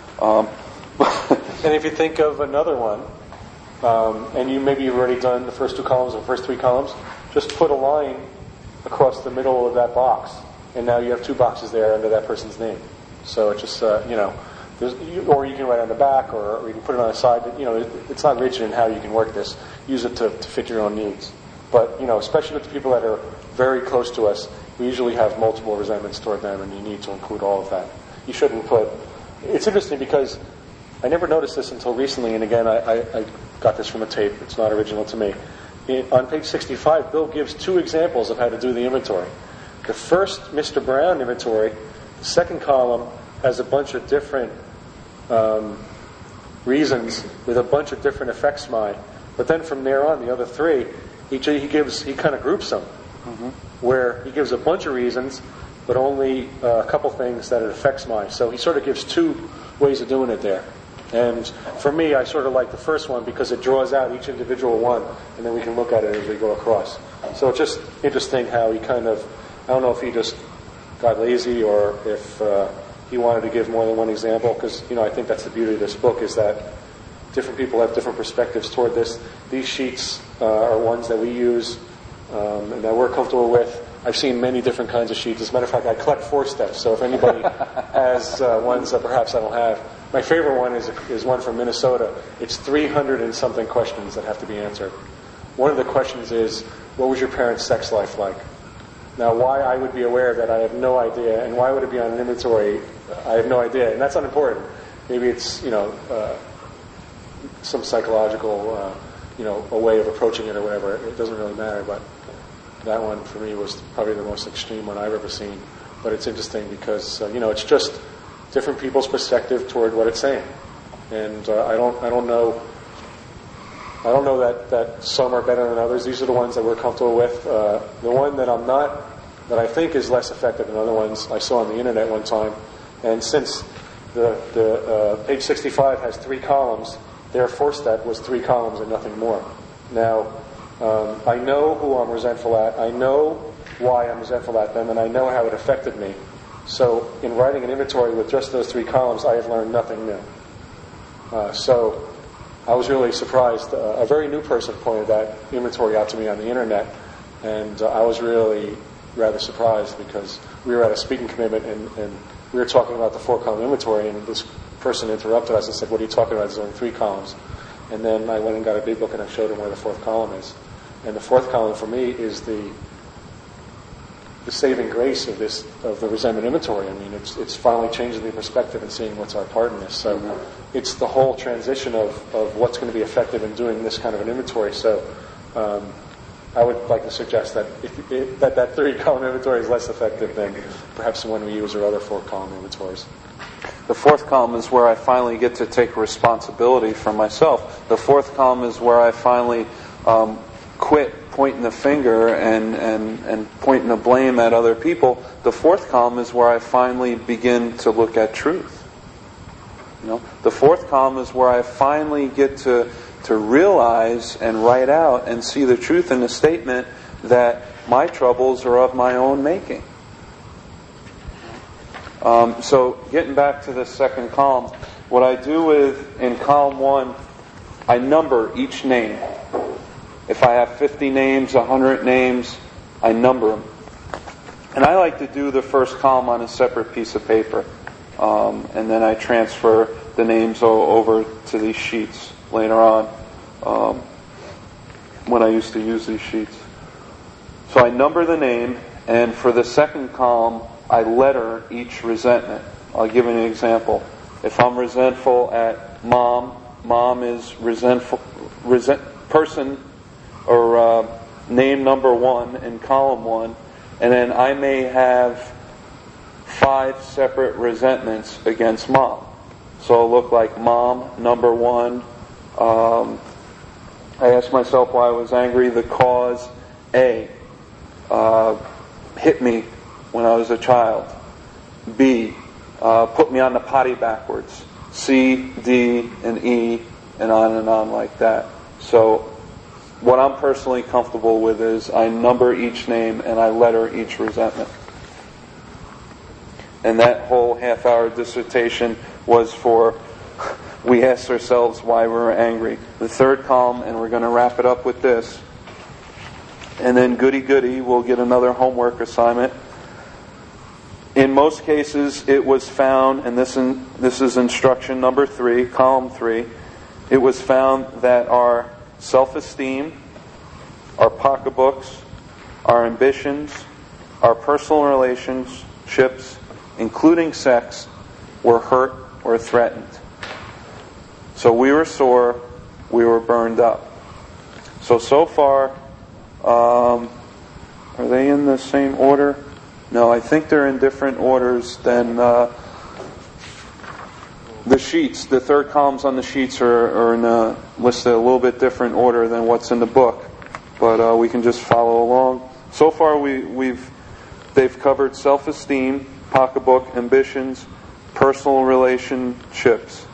And if you think of another one, and you've already done the first two columns or first three columns, just put a line across the middle of that box, and now you have two boxes there under that person's name. So it just, or you can write on the back, or you can put it on the side. It's not rigid in how you can work this. Use it to fit your own needs. But, especially with the people that are very close to us, we usually have multiple resentments toward them, and you need to include all of that. You shouldn't put... It's interesting because I never noticed this until recently, and again, I got this from a tape. It's not original to me. On page 65, Bill gives two examples of how to do the inventory. The first Mr. Brown inventory, the second column, has a bunch of different reasons with a bunch of different effects mine. But then from there on, the other three, he kind of groups them, where he gives a bunch of reasons, but only a couple things that it affects mine. So he sort of gives two ways of doing it there. And for me, I sort of like the first one because it draws out each individual one, and then we can look at it as we go across. So it's just interesting how he kind of, I don't know if he just got lazy or if he wanted to give more than one example, because, I think that's the beauty of this book, is that different people have different perspectives toward this. These sheets are ones that we use and that we're comfortable with. I've seen many different kinds of sheets. As a matter of fact, I collect 4 steps, so if anybody has ones that perhaps I don't have. My favorite one is one from Minnesota. It's 300 and something questions that have to be answered. One of the questions is, what was your parents' sex life like? Now, why I would be aware of that, I have no idea, and why would it be on an inventory, I have no idea, and that's unimportant. Maybe it's, some psychological, a way of approaching it or whatever. It doesn't really matter, but that one for me was probably the most extreme one I've ever seen. But it's interesting because, it's just different people's perspective toward what it's saying. And I don't know that some are better than others. These are the ones that we're comfortable with. The one that I think is less effective than other ones, I saw on the internet one time. And since the page 65 has 3 columns, their 4th step was 3 columns and nothing more. Now, I know who I'm resentful at. I know why I'm resentful at them, and I know how it affected me. So in writing an inventory with just those 3 columns, I have learned nothing new. So I was really surprised. A very new person pointed that inventory out to me on the internet, and I was really rather surprised because we were at a speaking commitment and we were talking about the 4-column inventory, and this person interrupted us and said, "What are you talking about? There's only 3 columns." And then I went and got a big book and I showed him where the 4th column is. And the 4th column for me is the saving grace of the resentment inventory. I mean, it's finally changing the perspective and seeing what's our part in this. So it's the whole transition of what's going to be effective in doing this kind of an inventory. So I would like to suggest that that 3-column inventory is less effective than perhaps the one we use or other 4-column inventories. The 4th column is where I finally get to take responsibility for myself. The 4th column is where I finally quit pointing the finger and pointing the blame at other people, the fourth column is where I finally begin to look at truth. The fourth column is where I finally get to realize and write out and see the truth in the statement that my troubles are of my own making. So getting back to the second column, what I do in column 1, I number each name. If I have 50 names, 100 names, I number them. And I like to do the first column on a separate piece of paper. And then I transfer the names over to these sheets later on, when I used to use these sheets. So I number the name, and for the second column, I letter each resentment. I'll give you an example. If I'm resentful at mom is resentful, person or name number 1 in column 1, and then I may have 5 separate resentments against mom. So it'll look like mom, number 1. I asked myself why I was angry. The cause, A, hit me when I was a child. B, put me on the potty backwards. C, D, and E, and on like that. So what I'm personally comfortable with is I number each name and I letter each resentment. And that whole half-hour dissertation was for, we asked ourselves why we were angry. The third column, and we're going to wrap it up with this. And then goody, we'll get another homework assignment. In most cases, it was found, and this is instruction number 3, column 3, it was found that our self-esteem, our pocketbooks, our ambitions, our personal relationships, including sex, were hurt or threatened. So we were sore, we were burned up. So far, are they in the same order? No, I think they're in different orders than the sheets. The third columns on the sheets are listed a little bit different order than what's in the book, but we can just follow along. So far, they've covered self-esteem, pocketbook, ambitions, personal relationships.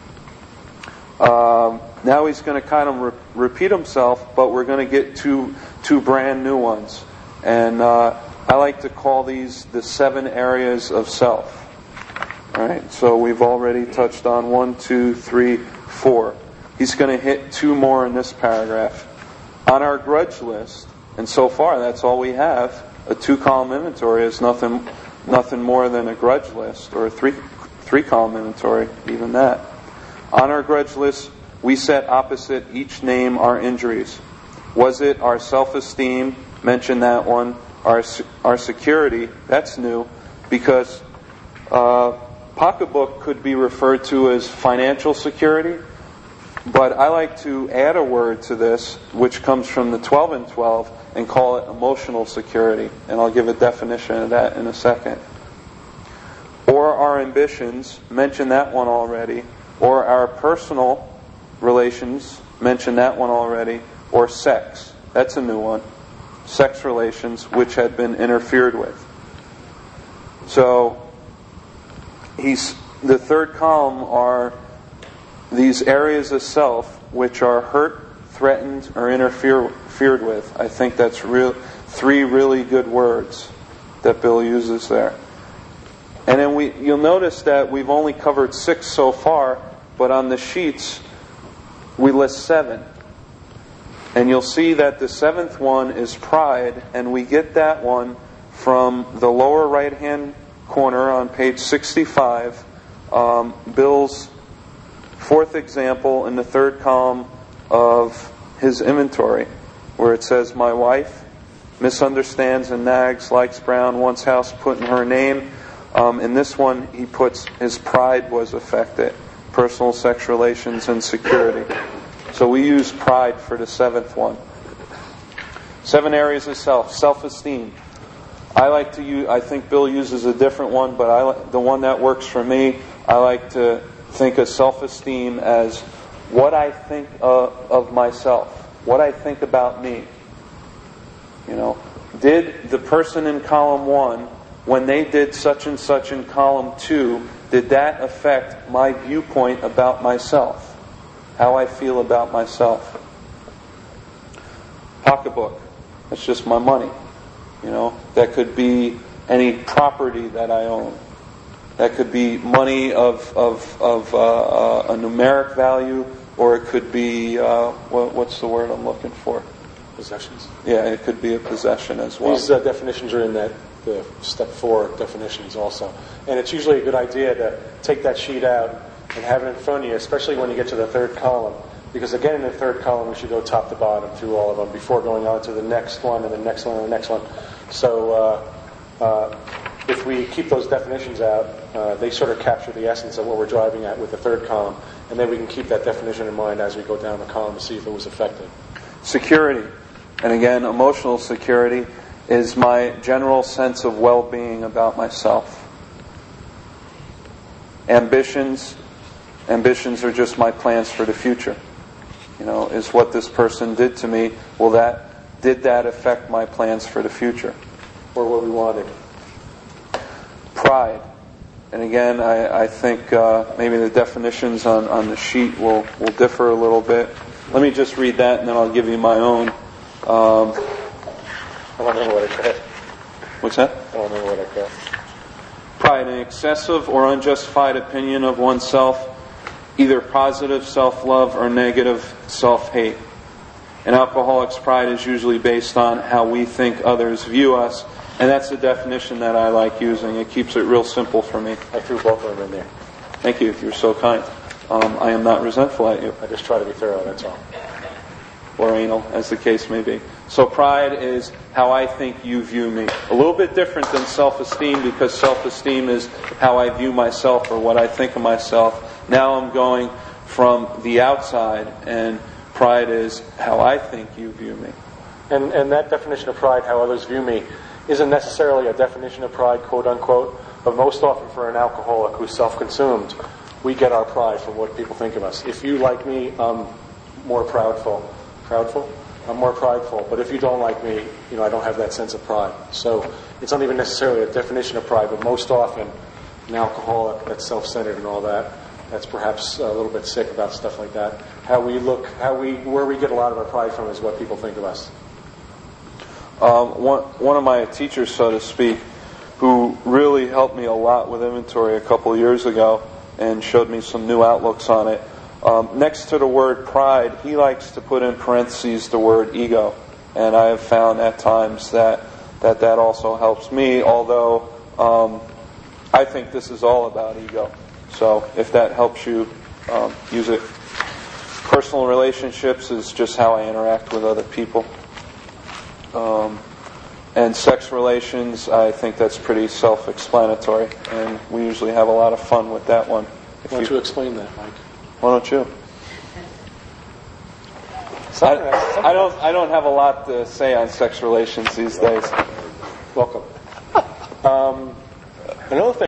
Now he's going to kind of repeat himself, but we're going to get two brand new ones. And I like to call these the 7 areas of self. All right, so we've already touched on 1, 2, 3, 4. He's going to hit 2 more in this paragraph. On our grudge list, and so far that's all we have, a 2-column inventory is nothing more than a grudge list, or a 3-column inventory, even that. On our grudge list, we set opposite each name our injuries. Was it our self-esteem? Mention that one. Our security, that's new, because pocketbook could be referred to as financial security, but I like to add a word to this, which comes from the 12 and 12, and call it emotional security, and I'll give a definition of that in a second. Or our ambitions, mention that one already, or our personal relations, mention that one already, or sex, that's a new one. Sex relations which had been interfered with. So the third column are these areas of self which are hurt, threatened, or interfered with. I think that's 3 really good words that Bill uses there. And then you'll notice that we've only covered 6 so far, but on the sheets we list 7. And you'll see that the 7th one is pride, and we get that one from the lower right-hand corner on page 65, Bill's 4th example in the 3rd column of his inventory, where it says, my wife misunderstands and nags, likes brown, wants house put in her name. In this one, he puts his pride was affected, personal sex relations and security. So we use pride for the 7th one. 7 areas of self. Self-esteem. I think Bill uses a different one, but the one that works for me, I like to think of self-esteem as what I think of myself, what I think about me. Did the person in column 1, when they did such and such in column 2, did that affect my viewpoint about myself? How I feel about myself? Pocketbook. That's just my money. That could be any property that I own. That could be money of a numeric value, or it could be what's the word I'm looking for? Possessions. Yeah, it could be a possession as well. These definitions are in the step 4 definitions also, and it's usually a good idea to take that sheet out and have it in front of you, especially when you get to the third column. Because again, in the third column, we should go top to bottom through all of them before going on to the next one and the next one and the next one. So if we keep those definitions out, they sort of capture the essence of what we're driving at with the third column, and then we can keep that definition in mind as we go down the column to see if it was affected. Security. And again, emotional security is my general sense of well-being about myself. Ambitions are just my plans for the future. Is what this person did to me, did that affect my plans for the future? Or what we wanted. Pride. And again, I think maybe the definitions on the sheet will differ a little bit. Let me just read that and then I'll give you my own. I don't know what I got. What's that? I don't know what I got. Pride, an excessive or unjustified opinion of oneself, either positive self-love or negative self-hate. An alcoholic's pride is usually based on how we think others view us, and that's the definition that I like using. It keeps it real simple for me. I threw both of them in there. Thank you. You're so kind. I am not resentful at you. I just try to be thorough, that's all. Or anal, as the case may be. So pride is how I think you view me. A little bit different than self-esteem, because self-esteem is how I view myself or what I think of myself. Now I'm going from the outside, and pride is how I think you view me. And that definition of pride, how others view me, isn't necessarily a definition of pride, quote unquote, but most often for an alcoholic who's self-consumed, we get our pride from what people think of us. If you like me, I'm more proudful. Proudful? I'm more prideful. But if you don't like me, I don't have that sense of pride. So it's not even necessarily a definition of pride, but most often an alcoholic that's self-centered and all that, that's perhaps a little bit sick about stuff like that. How we look, where we get a lot of our pride from is what people think of us. One of my teachers, so to speak, who really helped me a lot with inventory a couple of years ago and showed me some new outlooks on it. Next to the word pride, he likes to put in parentheses the word ego. And I have found at times that also helps me, although I think this is all about ego. So if that helps you, use it. Personal relationships is just how I interact with other people. And sex relations, I think that's pretty self-explanatory. And we usually have a lot of fun with that one. Why don't you explain that, Mike? Why don't you? I don't have a lot to say on sex relations these days. Welcome. Another thing.